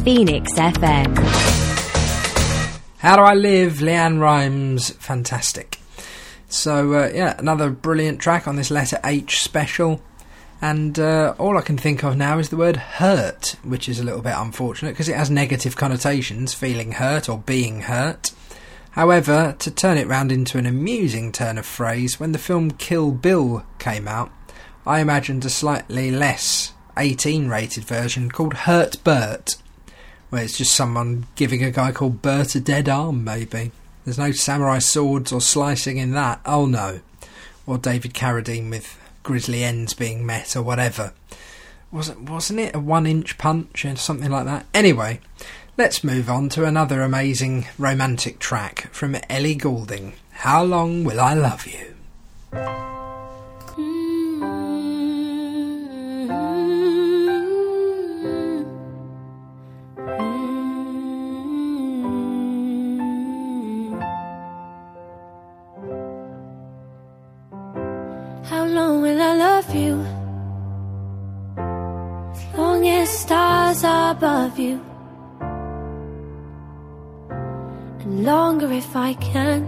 Phoenix F M. How Do I Live? Leanne Rimes, fantastic. So, uh, yeah, another brilliant track on this Letter H special. And uh, all I can think of now is the word hurt, which is a little bit unfortunate because it has negative connotations, feeling hurt or being hurt. However, to turn it round into an amusing turn of phrase, when the film Kill Bill came out, I imagined a slightly less eighteen rated version called Hurt Bert, where it's just someone giving a guy called Bert a dead arm, maybe. There's no samurai swords or slicing in that, oh no. Or David Carradine with grisly ends being met or whatever. Wasn't, wasn't it a one-inch punch or something like that? Anyway, let's move on to another amazing romantic track from Ellie Goulding. How Long Will I Love You? How long will I love you? As long as stars are above you, and longer if I can.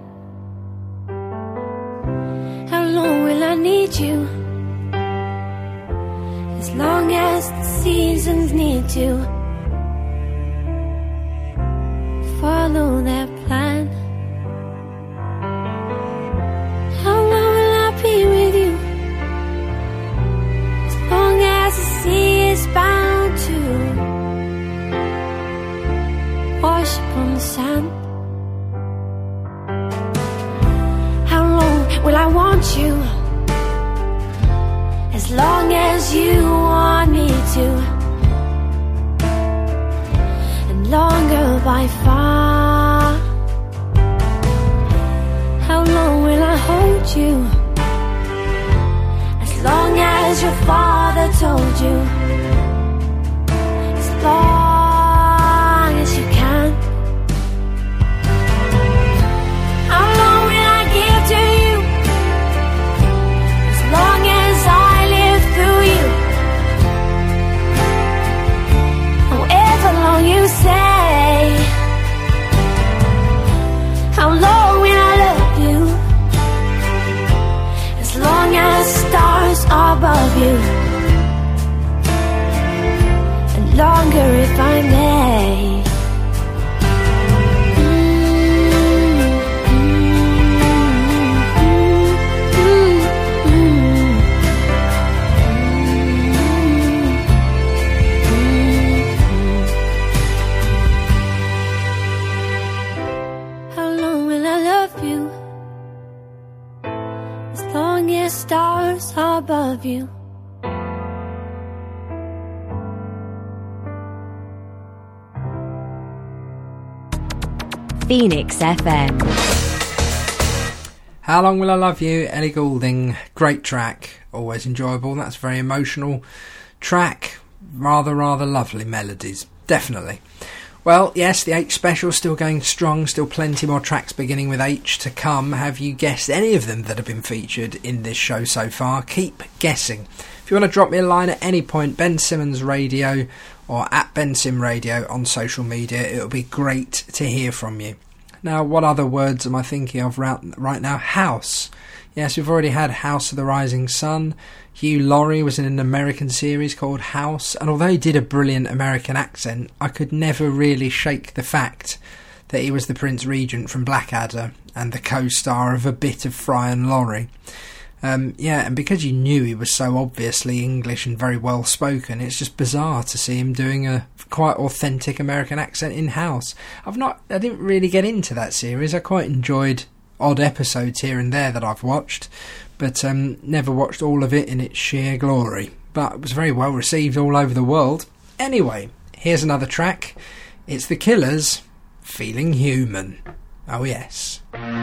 How long will I need you? As long as the seasons need to follow their plan. How long will I be with you? As long as the sea is bound to wash upon the sand. How long will I want you? As long as you want me to, and longer by far. How long will I hold you? As long as your father told you. As long as you can. How long will I give to you? As long as I live through you. However long you say. How long will I love you? As long as stars are above you, and longer if I may. How long will I love you? As long as stars are above you. Phoenix F M. How Long Will I Love You? Ellie Goulding, great track, always enjoyable. That's a very emotional track, rather, rather lovely melodies, definitely. Well, yes, the H special still going strong, still plenty more tracks beginning with H to come. Have you guessed any of them that have been featured in this show so far? Keep guessing. If you want to drop me a line at any point, Ben Simmons Radio or at Ben Sim Radio on social media, it'll be great to hear from you. Now, what other words am I thinking of right now? House. Yes, we've already had House of the Rising Sun. Hugh Laurie was in an American series called House, and although he did a brilliant American accent, I could never really shake the fact that he was the Prince Regent from Blackadder and the co-star of a bit of Fry and Laurie. Um, yeah, and because you knew he was so obviously English and very well spoken, it's just bizarre to see him doing a quite authentic American accent in House. I've not, I didn't really get into that series. I quite enjoyed odd episodes here and there that I've watched, but um, never watched all of it in its sheer glory. But it was very well received all over the world. Anyway, here's another track. It's The Killers, Feeling Human. Oh yes.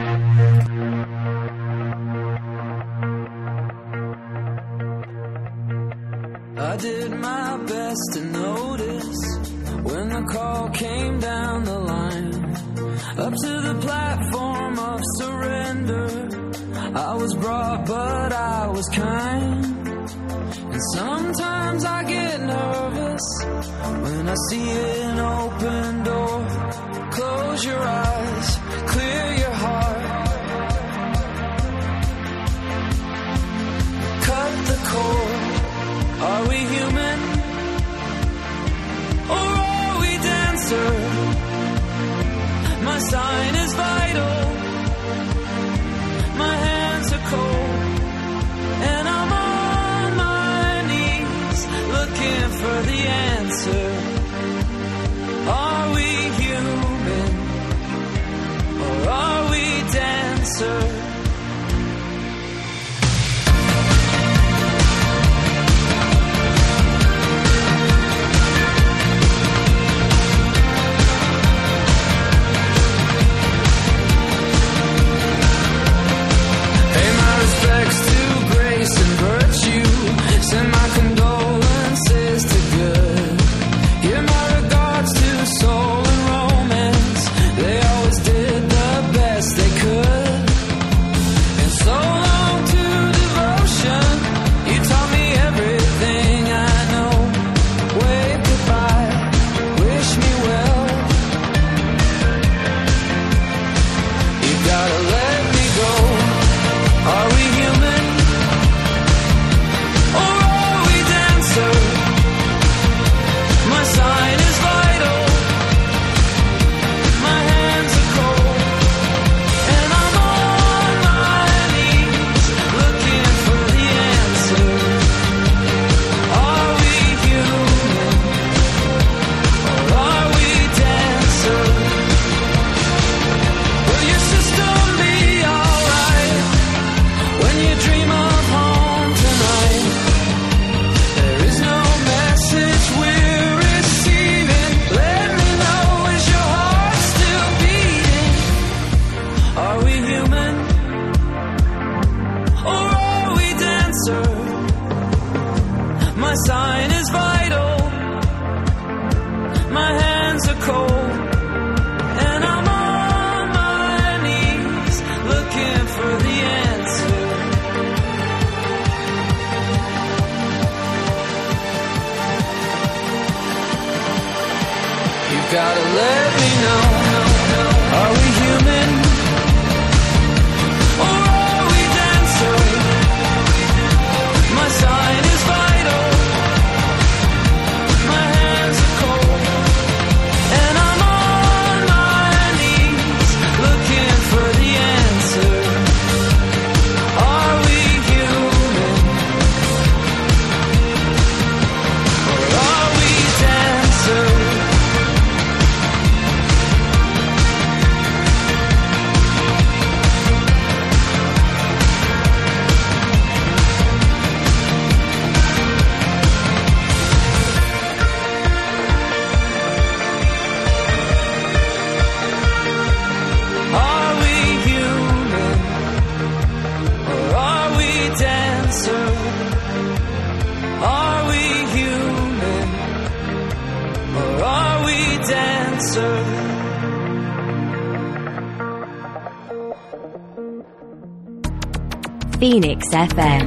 I did my best to notice when the call came down the line, up to the platform of surrender. I was brought, but I was kind, and sometimes I get nervous us. When I see an open door, close your eyes, clear your heart. Cut the cord. Are we human? Or are we dancer? My sign is vital. My hands are cold. And I'm on my knees looking for the answer. Are we human? Or are we dancer? Respects to grace and virtue. Send my condolences to good. Give my regards to soul and romance. They always did the best they could. And so long to devotion. You taught me everything I know. Wave goodbye, wish me well. You gotta let me go. Are we human? Or are we dancer? My sign is vital. My hands are cold. And I'm on my knees looking for the answer. Are we human? Or are we dancer? Will your system be alright? When you dream of home tonight, there is no message we're receiving. Let me know, is your heart still beating? Are we human? Or are we dancer? My sign is vital. My hands are cold. And I'm on my knees looking for the answer. You gotta let me know. Are we human? Or are we dancer? My sign is vital. My hands are cold. And I'm on my knees looking for the answer. Are we human? Or are we dancer? Are we human? Or are we dancer? Are we human? Or are we dancer? Phoenix F M.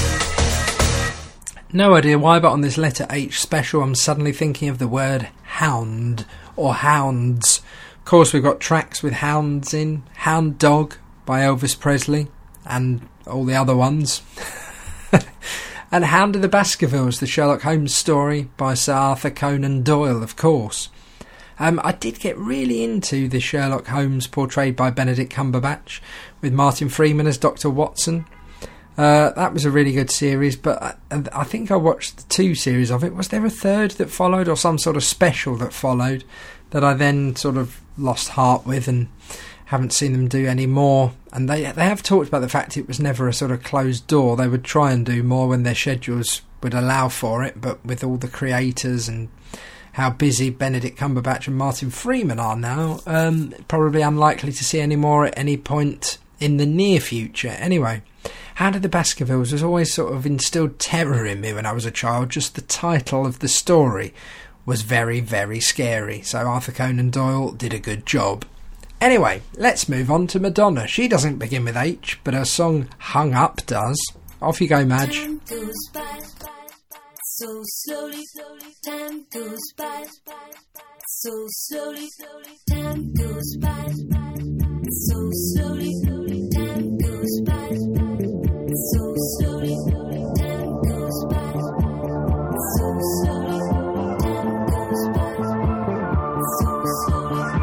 No idea why, but on this Letter H special I'm suddenly thinking of the word hound or hounds. Of course we've got tracks with hounds in. Hound Dog by Elvis Presley and all the other ones. And Hound of the Baskervilles, the Sherlock Holmes story by Sir Arthur Conan Doyle, of course. Um, I did get really into the Sherlock Holmes portrayed by Benedict Cumberbatch with Martin Freeman as Doctor Watson. Uh, that was a really good series, but I, I think I watched two series of it. Was there a third that followed, or some sort of special that followed, that I then sort of lost heart with and haven't seen them do any more? And they they have talked about the fact it was never a sort of closed door. They would try and do more when their schedules would allow for it, but with all the creators and how busy Benedict Cumberbatch and Martin Freeman are now, um, probably unlikely to see any more at any point in the near future. Anyway, Hound of the Baskervilles has always sort of instilled terror in me when I was a child. Just the title of the story was very, very scary. So Arthur Conan Doyle did a good job. Anyway, let's move on to Madonna. She doesn't begin with H, but her song Hung Up does. Off you go, Madge. So slowly, time goes by. So slowly, time goes by. So slowly, time goes by. So slowly, time goes by. So slowly, time goes by. So slowly.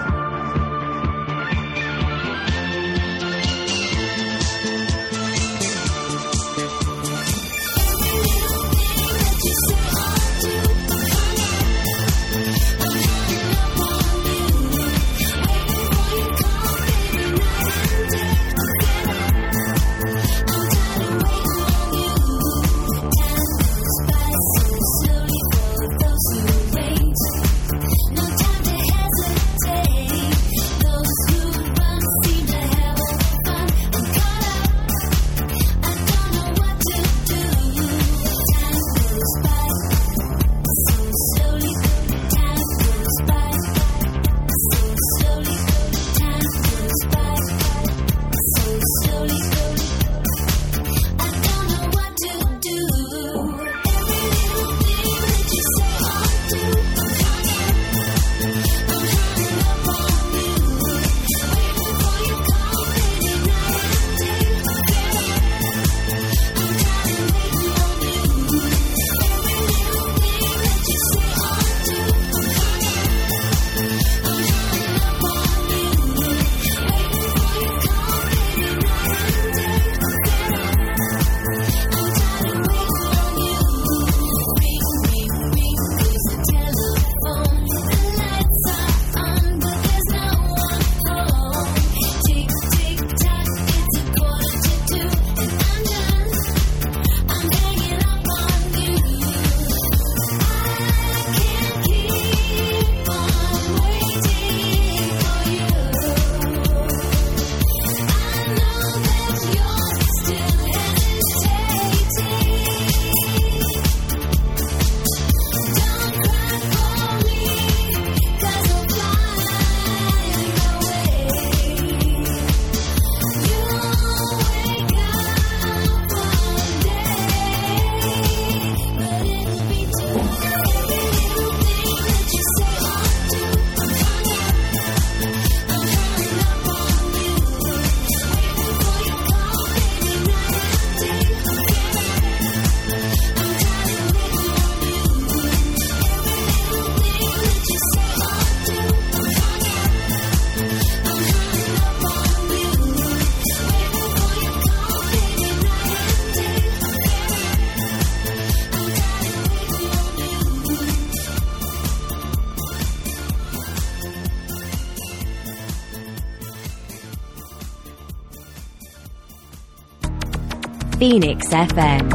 Phoenix F M.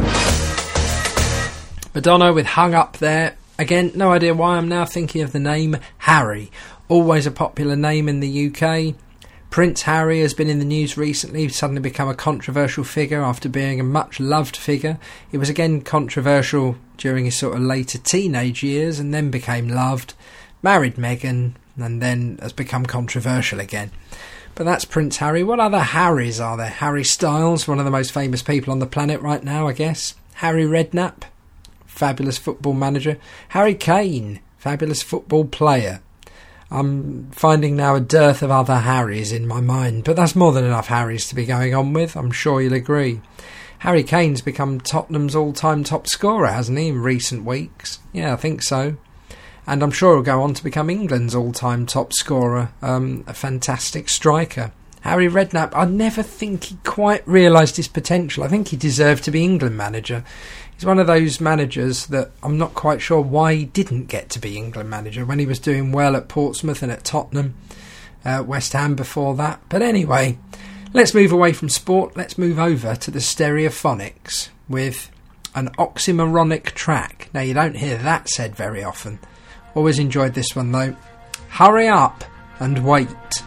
Madonna with Hung Up there. Again, no idea why I'm now thinking of the name Harry. Always a popular name in the U K. Prince Harry has been in the news recently. He's suddenly become a controversial figure after being a much loved figure. He was again controversial during his sort of later teenage years and then became loved. Married Meghan and then has become controversial again. But that's Prince Harry. What other Harrys are there? Harry Styles, one of the most famous people on the planet right now, I guess. Harry Redknapp, fabulous football manager. Harry Kane, fabulous football player. I'm finding now a dearth of other Harrys in my mind, but that's more than enough Harrys to be going on with, I'm sure you'll agree. Harry Kane's become Tottenham's all-time top scorer, hasn't he, in recent weeks? Yeah, I think so. And I'm sure he'll go on to become England's all-time top scorer, um, a fantastic striker. Harry Redknapp, I never think he quite realised his potential. I think he deserved to be England manager. He's one of those managers that I'm not quite sure why he didn't get to be England manager when he was doing well at Portsmouth and at Tottenham, uh, West Ham before that. But anyway, let's move away from sport. Let's move over to the Stereophonics with an oxymoronic track. Now, you don't hear that said very often. Always enjoyed this one though. Hurry Up and Wait.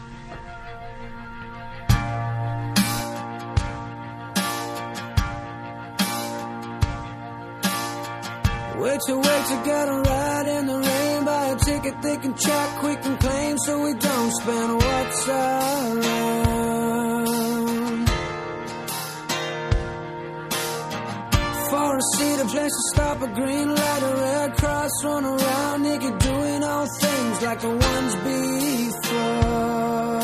Wait to wait to get a ride in the rain. Buy a ticket they can check quick and claim, so we don't spend what's around. For a seat a place to stop, a green light, a red cross, run around naked, doing all things like the ones before.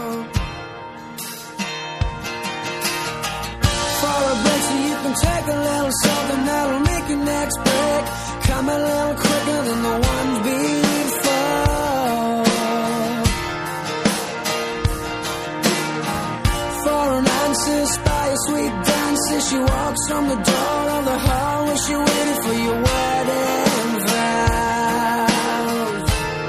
For a break so you can take a little something that'll make your next break come a little quicker than the ones before. For an answer by a sweet dancer, she walks from the door of the hall where she waited for your wedding vows.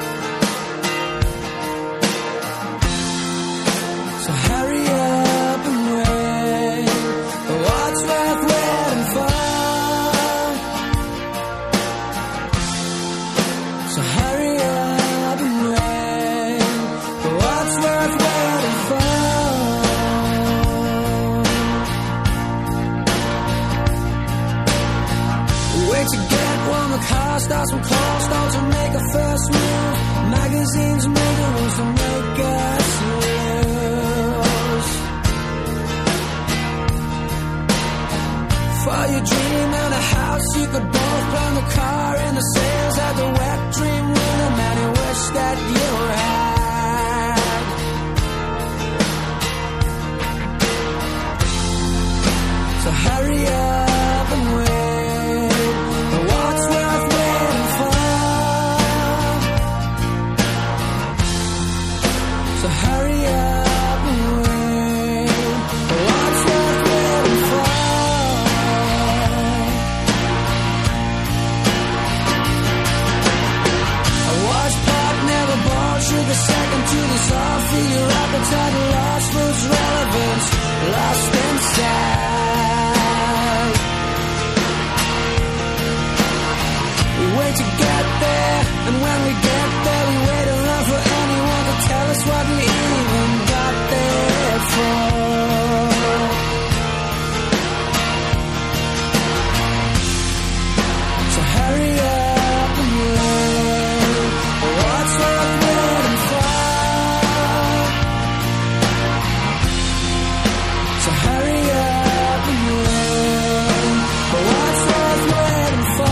So hurry up and wait for what's worth waiting for. So hurry up and wait for what's worth waiting for. Wait to get when the car starts from close, start to make a first move. Magazines make the rules to make us lose. For your dream and a house, you could both plan the car and the sales at the wet dream with a man you wish that you had. So hurry up and wait for what's worth waiting for. So hurry up and wait for what's worth waiting for. I was part, never bought, took a second to dissolve. Feel your appetite lost, lose relevance, lost inside. We wait to get there, and when we get there, we wait around for anyone to tell us what we even got there for. So hurry up and wait for what's worth waiting for. So hurry up and wait for what's worth waiting for.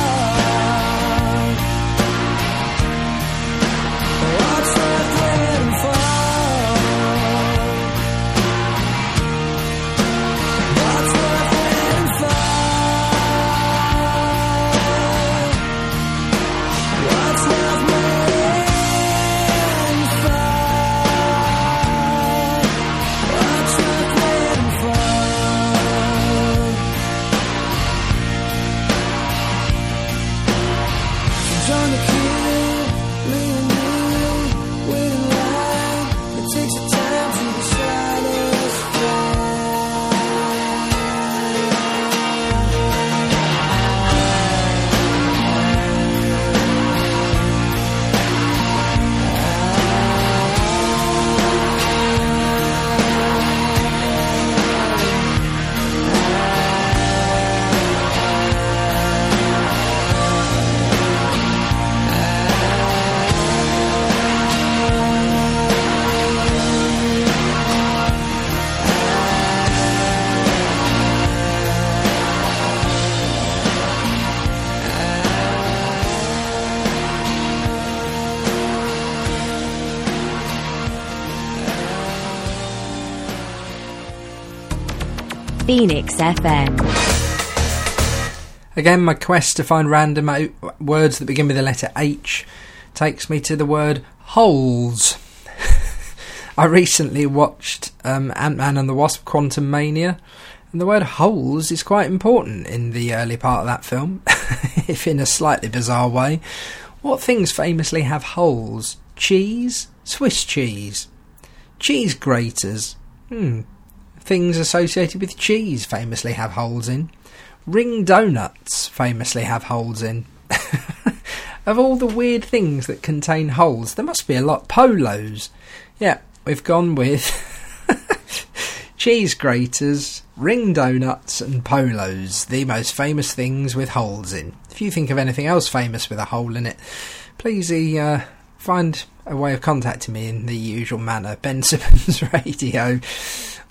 For what's worth waiting for. What's worth waiting for. What's worth waiting for. What's worth waiting for. Join the queue, lean in, wait in line. It takes a time to be satisfied. Phoenix F M. Again, my quest to find random o- words that begin with the letter H takes me to the word holes. I recently watched um, Ant-Man and the Wasp: Quantumania, and the word holes is quite important in the early part of that film, if in a slightly bizarre way. What things famously have holes? Cheese? Swiss cheese. Cheese graters. Hmm. Things associated with cheese famously have holes in. Ring donuts famously have holes in. Of all the weird things that contain holes, there must be a lot. Polos. Yeah, we've gone with cheese graters, ring donuts and polos, the most famous things with holes in. If you think of anything else famous with a hole in it, please uh, find a way of contacting me in the usual manner. Ben Simmons Radio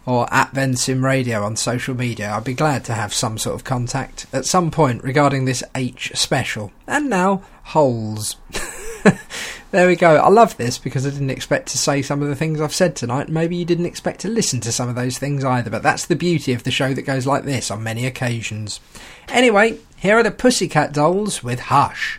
or at Bensim Radio on social media. I'd be glad to have some sort of contact at some point regarding this H special. And now, holes. There we go. I love this because I didn't expect to say some of the things I've said tonight. Maybe you didn't expect to listen to some of those things either, but that's the beauty of the show that goes like this on many occasions. Anyway, here are the Pussycat Dolls with Hush.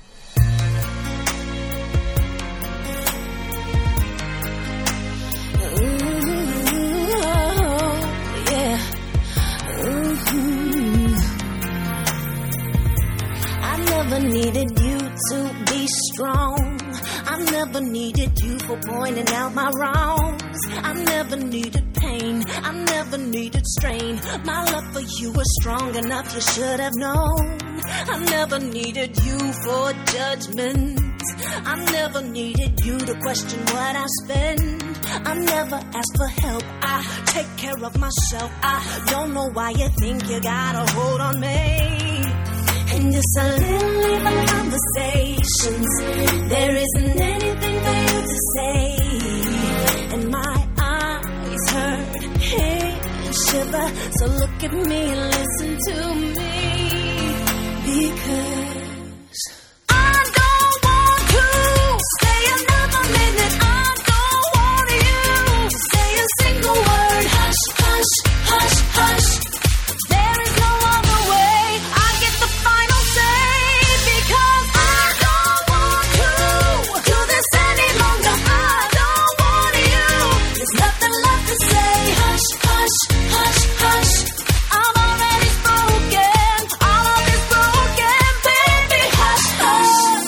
Needed you to be strong. I never needed you for pointing out my wrongs. I never needed pain. I never needed strain. My love for you was strong enough, you should have known. I never needed you for judgment. I never needed you to question what I spend. I never asked for help. I take care of myself. I don't know why you think you got a hold on me. In just a little even conversations, there isn't anything for you to say. And my eyes hurt, hey, shiver. So look at me and listen to me, because I don't want to stay another minute. I don't want you to say a single word. Hush, hush, hush, hush. There is no other way. I get the final say, because I don't want to do this any longer. I don't want you. There's nothing left to say. Hush, hush, hush, hush. I'm already spoken. All of is broken, baby. Hush, hush.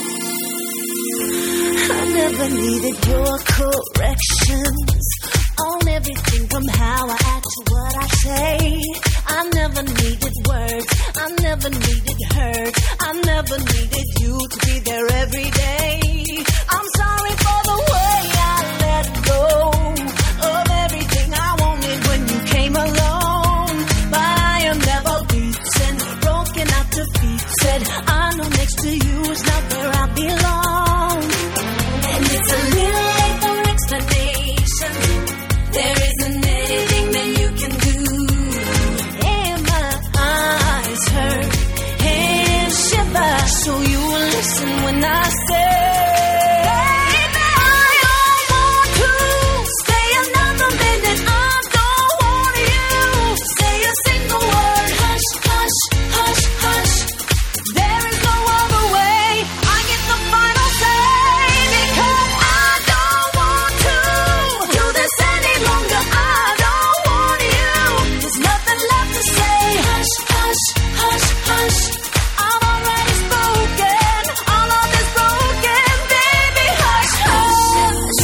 I never needed your corrections on everything from how I act to what I say. I never needed words, I never needed hurt, I never needed you to be there every day. I'm sorry for the way I let go of everything I wanted when you came along. But I am never beaten, broken out to pieces. I know next to you is not where I belong. And it's a little late for explanation. There isn't anything that you can do. So you will listen when I say, baby, I don't want to stay another minute. I don't want you to say a single word. Hush, hush, hush, hush. There is no other way. I get the final say, because I don't want to do this any longer. I don't want you. There's nothing left to say. Hush, hush, hush, hush. I'm already spoken. All of is broken, baby. Hush, hush.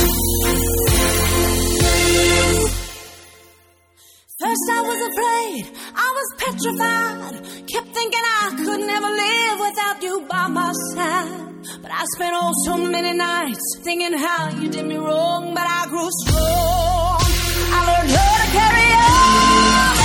First I was afraid, I was petrified. Kept thinking I could never live without you by my side. But I spent oh so many nights thinking how you did me wrong. But I grew strong. I learned how to carry on.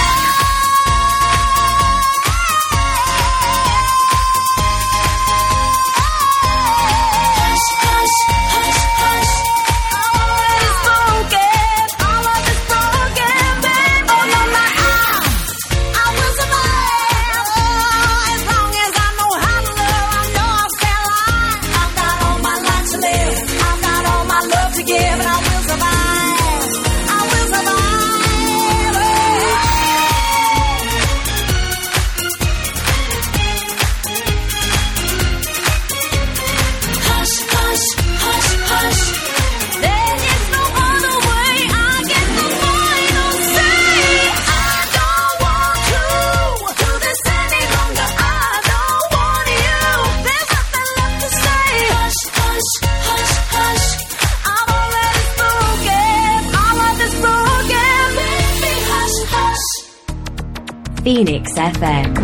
Phoenix F M.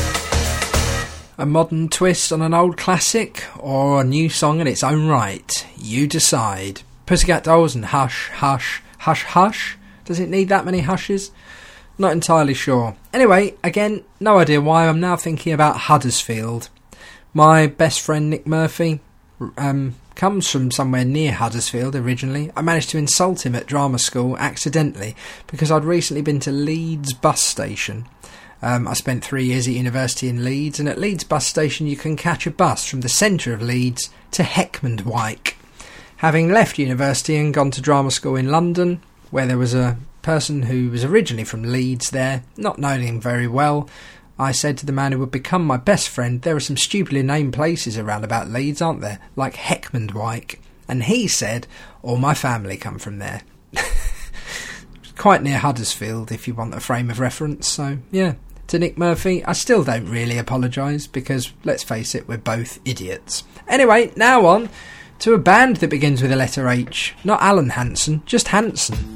A modern twist on an old classic, or a new song in its own right? You decide. Pussycat Dolls and Hush, Hush, Hush, Hush. Does it need that many hushes? Not entirely sure. Anyway, again, no idea why. I'm now thinking about Huddersfield. My best friend Nick Murphy um, comes from somewhere near Huddersfield originally. I managed to insult him at drama school accidentally because I'd recently been to Leeds bus station. Um, I spent three years at university in Leeds, and at Leeds bus station you can catch a bus from the centre of Leeds to Heckmondwike. Having left university and gone to drama school in London, where there was a person who was originally from Leeds there, not knowing him very well, I said to the man who would become my best friend, there are some stupidly named places around about Leeds, aren't there? Like Heckmondwike. And he said, all my family come from there. Quite near Huddersfield, if you want a frame of reference. So, yeah. To Nick Murphy, I still don't really apologise because, let's face it, we're both idiots. Anyway, now on to a band that begins with the letter H. Not Alan Hansen, just Hansen.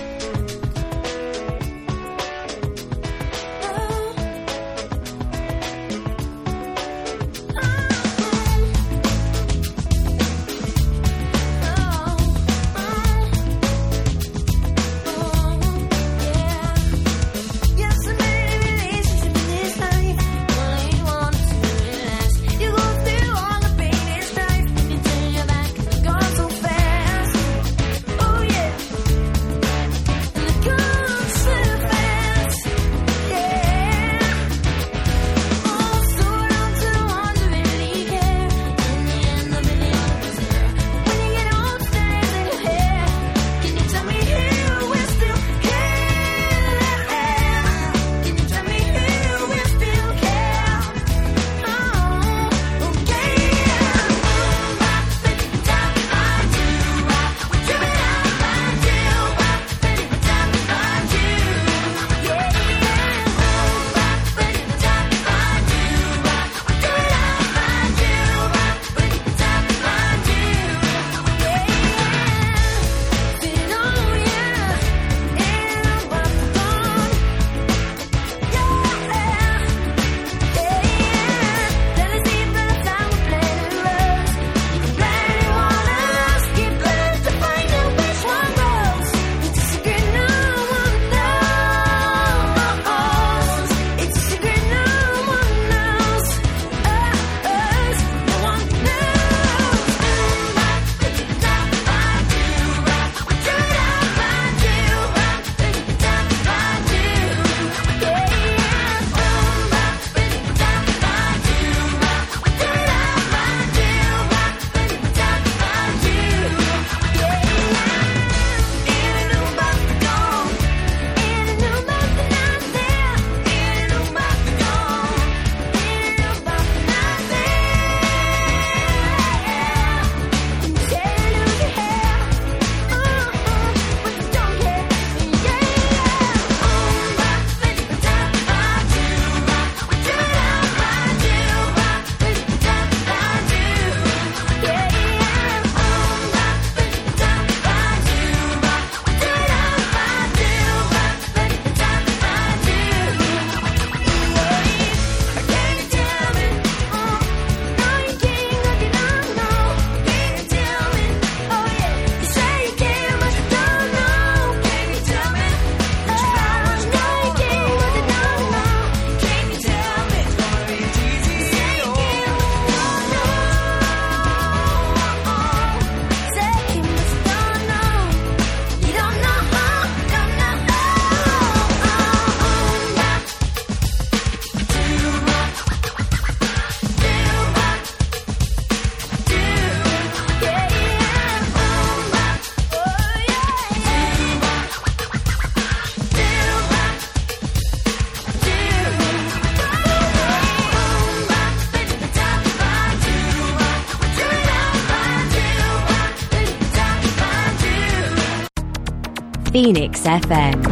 Phoenix F M.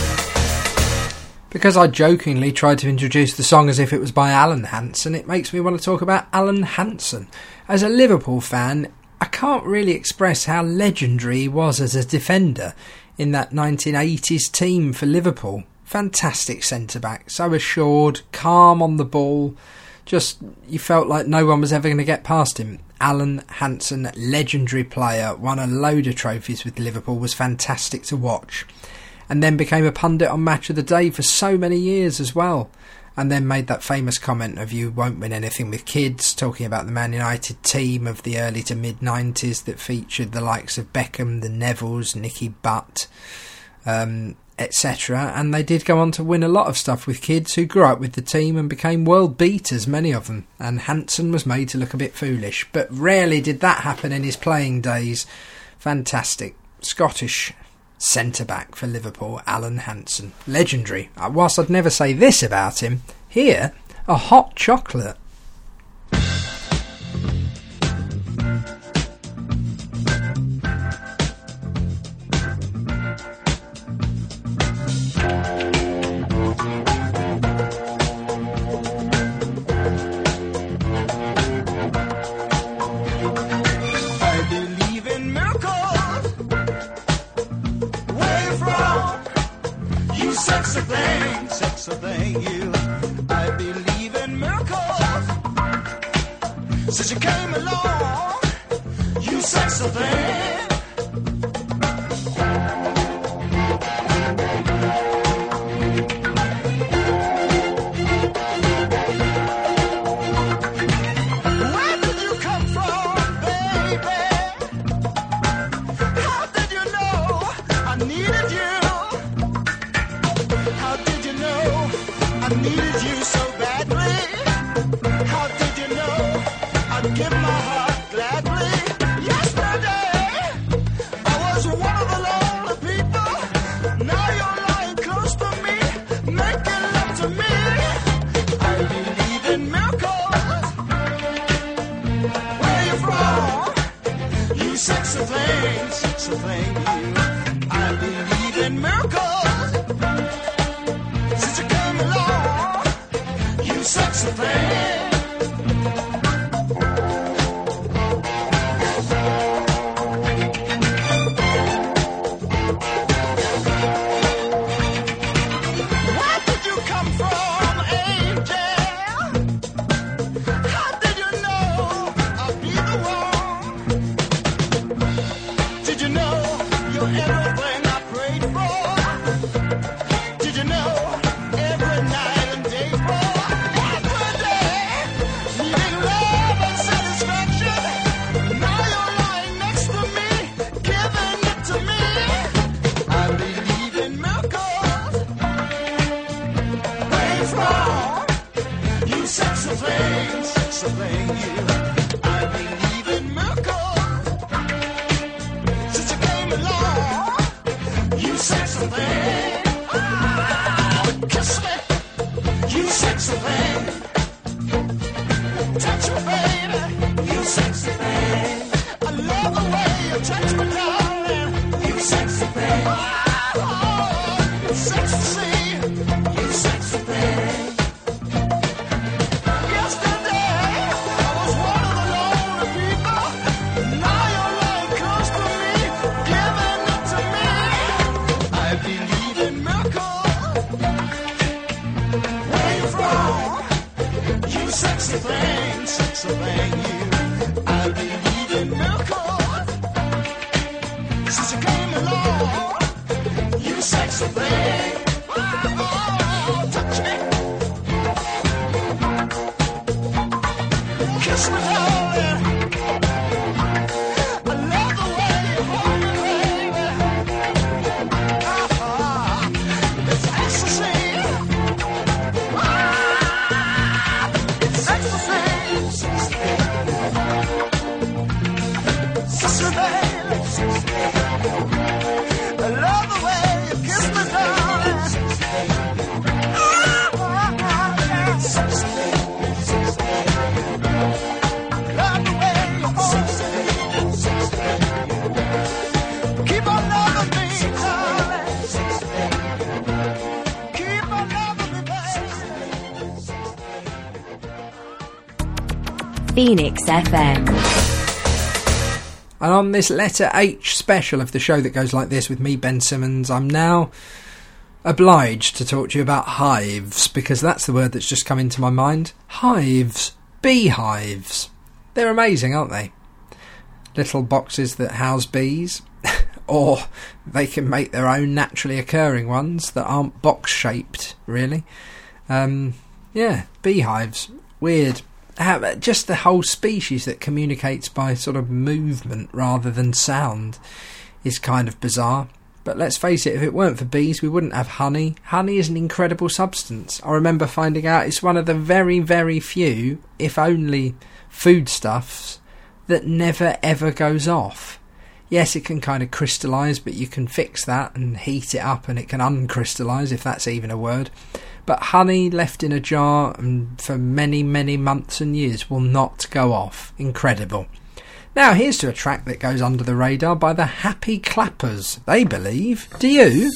Because I jokingly tried to introduce the song as if it was by Alan Hansen, it makes me want to talk about Alan Hansen. As a Liverpool fan, I can't really express how legendary he was as a defender in that nineteen eighties team for Liverpool. Fantastic centre-back, so assured, calm on the ball, just you felt like no one was ever going to get past him. Alan Hansen, legendary player, won a load of trophies with Liverpool, was fantastic to watch, and then became a pundit on Match of the Day for so many years as well. and then made that famous comment of "you won't win anything with kids," talking about the Man United team of the early to mid nineties that featured the likes of Beckham, the Nevilles, Nicky Butt, um, et cetera. And they did go on to win a lot of stuff with kids who grew up with the team and became world beaters, many of them. And Hansen was made to look a bit foolish, but rarely did that happen in his playing days. Fantastic Scottish centre-back for Liverpool, Alan Hansen. Legendary. Uh, whilst I'd never say this about him, here, a hot chocolate. Sexy thing, sexy thing, you. I believe in miracles. Since you came along, you sexy thing. Where did you come from, baby? How did you know I needed you? I needed you so badly. How did you know I'd give my heart gladly? Yesterday, I was one of the lonely people. Now you're lying close to me, making love to me. I believe in miracles. Where you from? You sexy thing, sexy thing, you. I believe in miracles. Sexy thing. Where did you come from, angel? How did you know I'd be the one? Did you know you're everything I prayed for? Did you know every night and day for? Sexy thing, sexy thing, you. I believe in miracles. Since you came along, you sexy thing. Ah, kiss me, you sexy thing. Touch me, baby, you sexy thing. I love the way you touch me, darling. You sexy thing. Oh, it's sexy to see. You sexy thing. Sexy thing, sexy thing, you. I believe in miracles. Since you came along, you sexy thing. Oh, touch me, kiss me, darling. I love the way you hold me, baby. Oh, it's ecstasy. I love the way you kiss me, darling. Love the way you hold me. Keep on loving me, darling. Keep on loving me, baby. Phoenix F M. And on this letter H special of the show that goes like this with me, Ben Simmons, I'm now obliged to talk to you about hives, because that's the word that's just come into my mind. Hives. Beehives. They're amazing, aren't they? Little boxes that house bees. Or they can make their own naturally occurring ones that aren't box-shaped, really. Um, Yeah, beehives. Weird. How, just the whole species that communicates by sort of movement rather than sound is kind of bizarre. But let's face it, if it weren't for bees, we wouldn't have honey. Honey is an incredible substance. I remember finding out it's one of the very, very few, if only, foodstuffs that never ever goes off. Yes, it can kind of crystallise, but you can fix that and heat it up and it can uncrystallise, if that's even a word. But honey left in a jar and for many, many months and years will not go off. Incredible. Now here's to a track that goes under the radar by the Happy Clappers. They believe. Do you?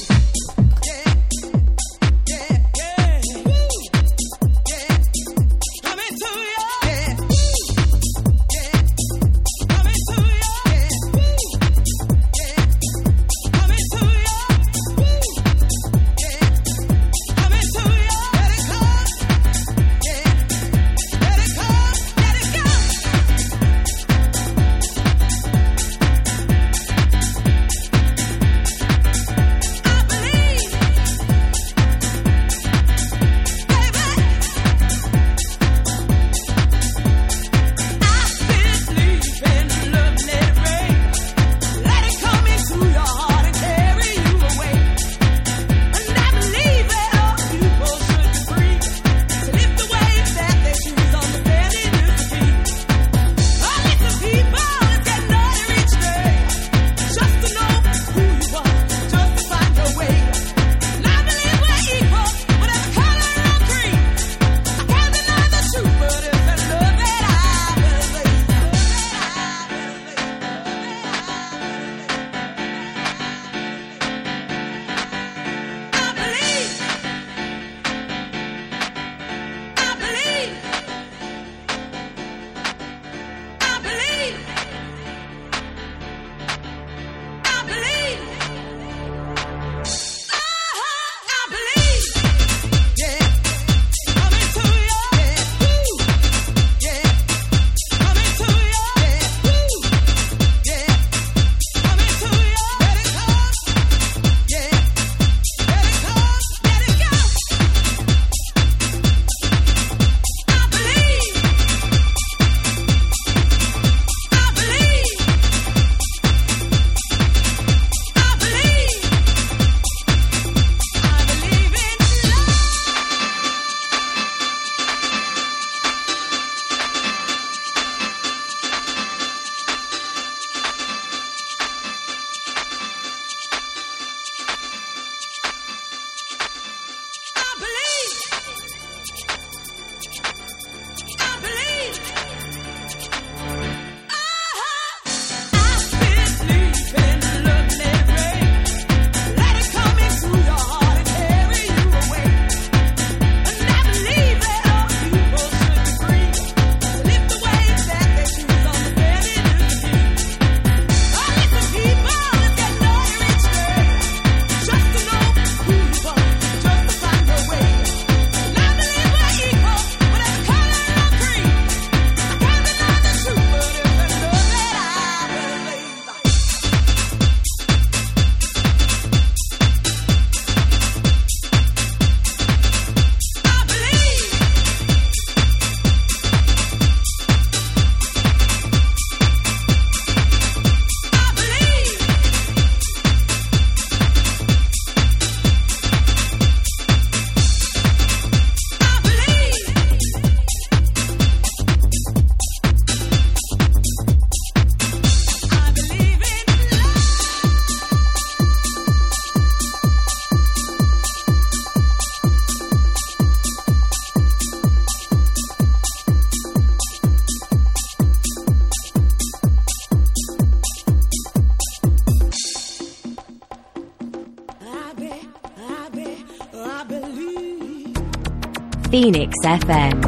Phoenix F M.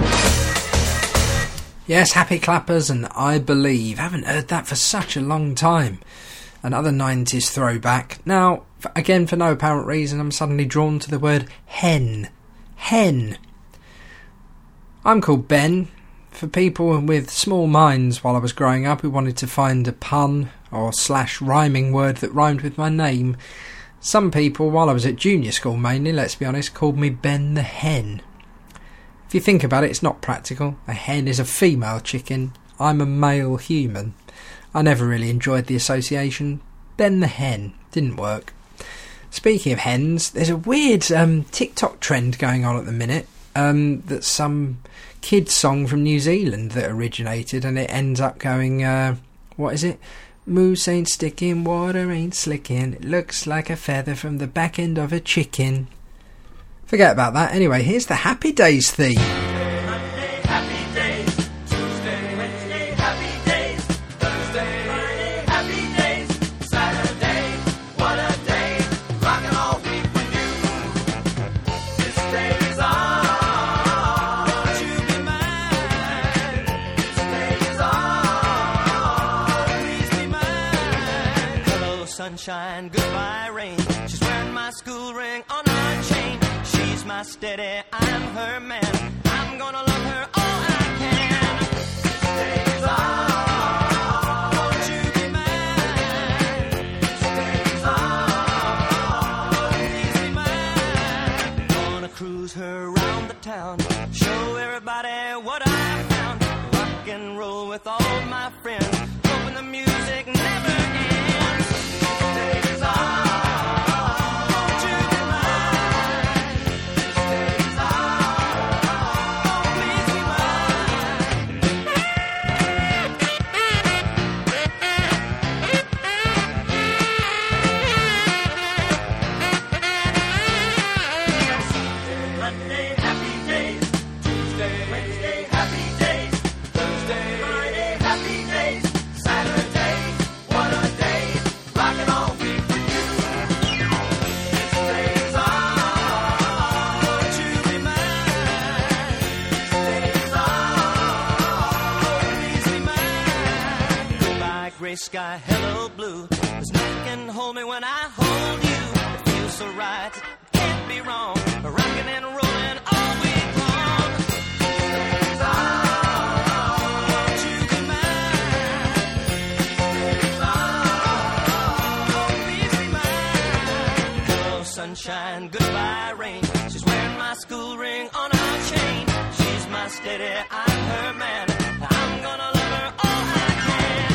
Yes, Happy Clappers and I Believe. Haven't heard that for such a long time. Another nineties throwback. Now, again, for no apparent reason, I'm suddenly drawn to the word hen. Hen. I'm called Ben. For people with small minds while I was growing up who wanted to find a pun or slash rhyming word that rhymed with my name, some people, while I was at junior school mainly, let's be honest, called me Ben the Hen. If you think about it, it's not practical. A hen is a female chicken. I'm a male human. I never really enjoyed the association. Ben the hen. Didn't work. Speaking of hens, there's a weird um, TikTok trend going on at the minute. Um, that's some kid's song from New Zealand that originated, and it ends up going, uh, what is it? Moose ain't sticking, water ain't slicking. It looks like a feather from the back end of a chicken. Forget about that. Anyway, here's the Happy Days theme. Monday, happy days. Tuesday, Wednesday, happy days. Thursday, Friday, happy days. Saturday, what a day. Rockin' all week with you. This day is on. Won't you be mine? This day is on. Please be mine. Hello, sunshine. Goodbye, rain. She's wearing my school ring on her chain. She's my steady, I'm her man. I'm gonna love her all I can. This day is on. Won't you be mine? This day is on. Please be mine. Gonna cruise her around the town, show everybody what I found. Rock and roll with all my friends, hoping the music never ends. This day is on. Gray sky, hello blue. There's nothing can hold me when I hold you. It feels so right, it can't be wrong. Rocking and rolling all week long. Days on, won't you be mine? Days on, please be mine. Hello sunshine, goodbye rain. She's wearing my school ring on her chain. She's my steady, I'm her man. I'm gonna love her all I can.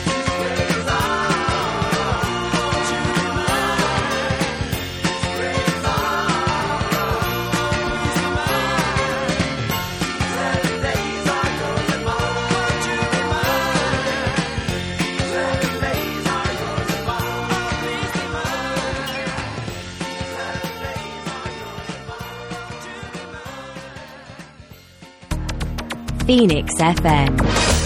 Phoenix F M.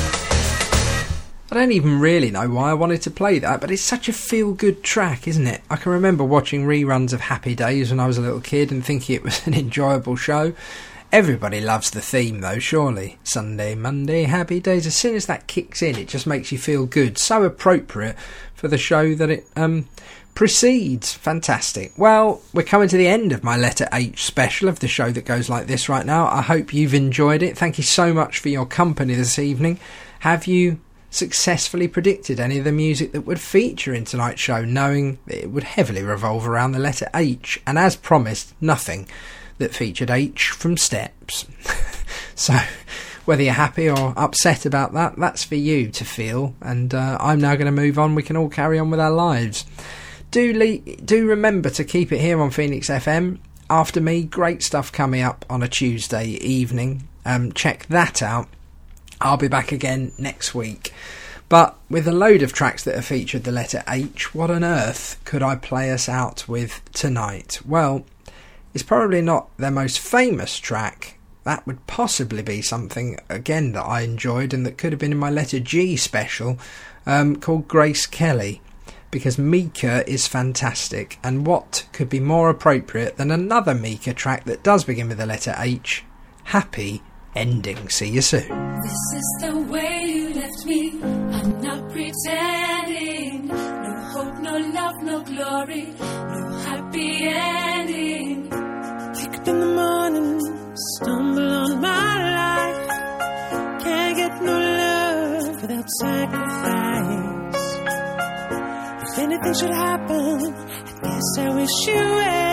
I don't even really know why I wanted to play that, but it's such a feel-good track, isn't it? I can remember watching reruns of Happy Days when I was a little kid and thinking it was an enjoyable show. Everybody loves the theme though, surely. Sunday, Monday, Happy Days. As soon as that kicks in, it just makes you feel good. So appropriate for the show that it um precedes. Fantastic. Well, we're coming to the end of my Letter H special of the show that goes like this right now. I hope you've enjoyed it. Thank you so much for your company this evening. Have you successfully predicted any of the music that would feature in tonight's show, knowing that it would heavily revolve around the letter H, and as promised, nothing that featured H from Steps? So whether you're happy or upset about that, that's for you to feel, and uh, I'm now going to move on. We can all carry on with our lives. Do le- do remember to keep it here on Phoenix F M. After me, great stuff coming up on a Tuesday evening. Um, check that out. I'll be back again next week. But with a load of tracks that have featured the letter H, what on earth could I play us out with tonight? Well, it's probably not their most famous track. That would possibly be something, again, that I enjoyed and that could have been in my letter G special, um, called Grace Kelly. Because Mika is fantastic, and what could be more appropriate than another Mika track that does begin with the letter H? Happy Ending. See you soon. This is the way you left me. I'm not pretending. No hope, no love, no glory, no happy ending. Wake up in the morning, stumble on my life. Can't get no love without sacrifice. If anything should happen, I guess I wish you well.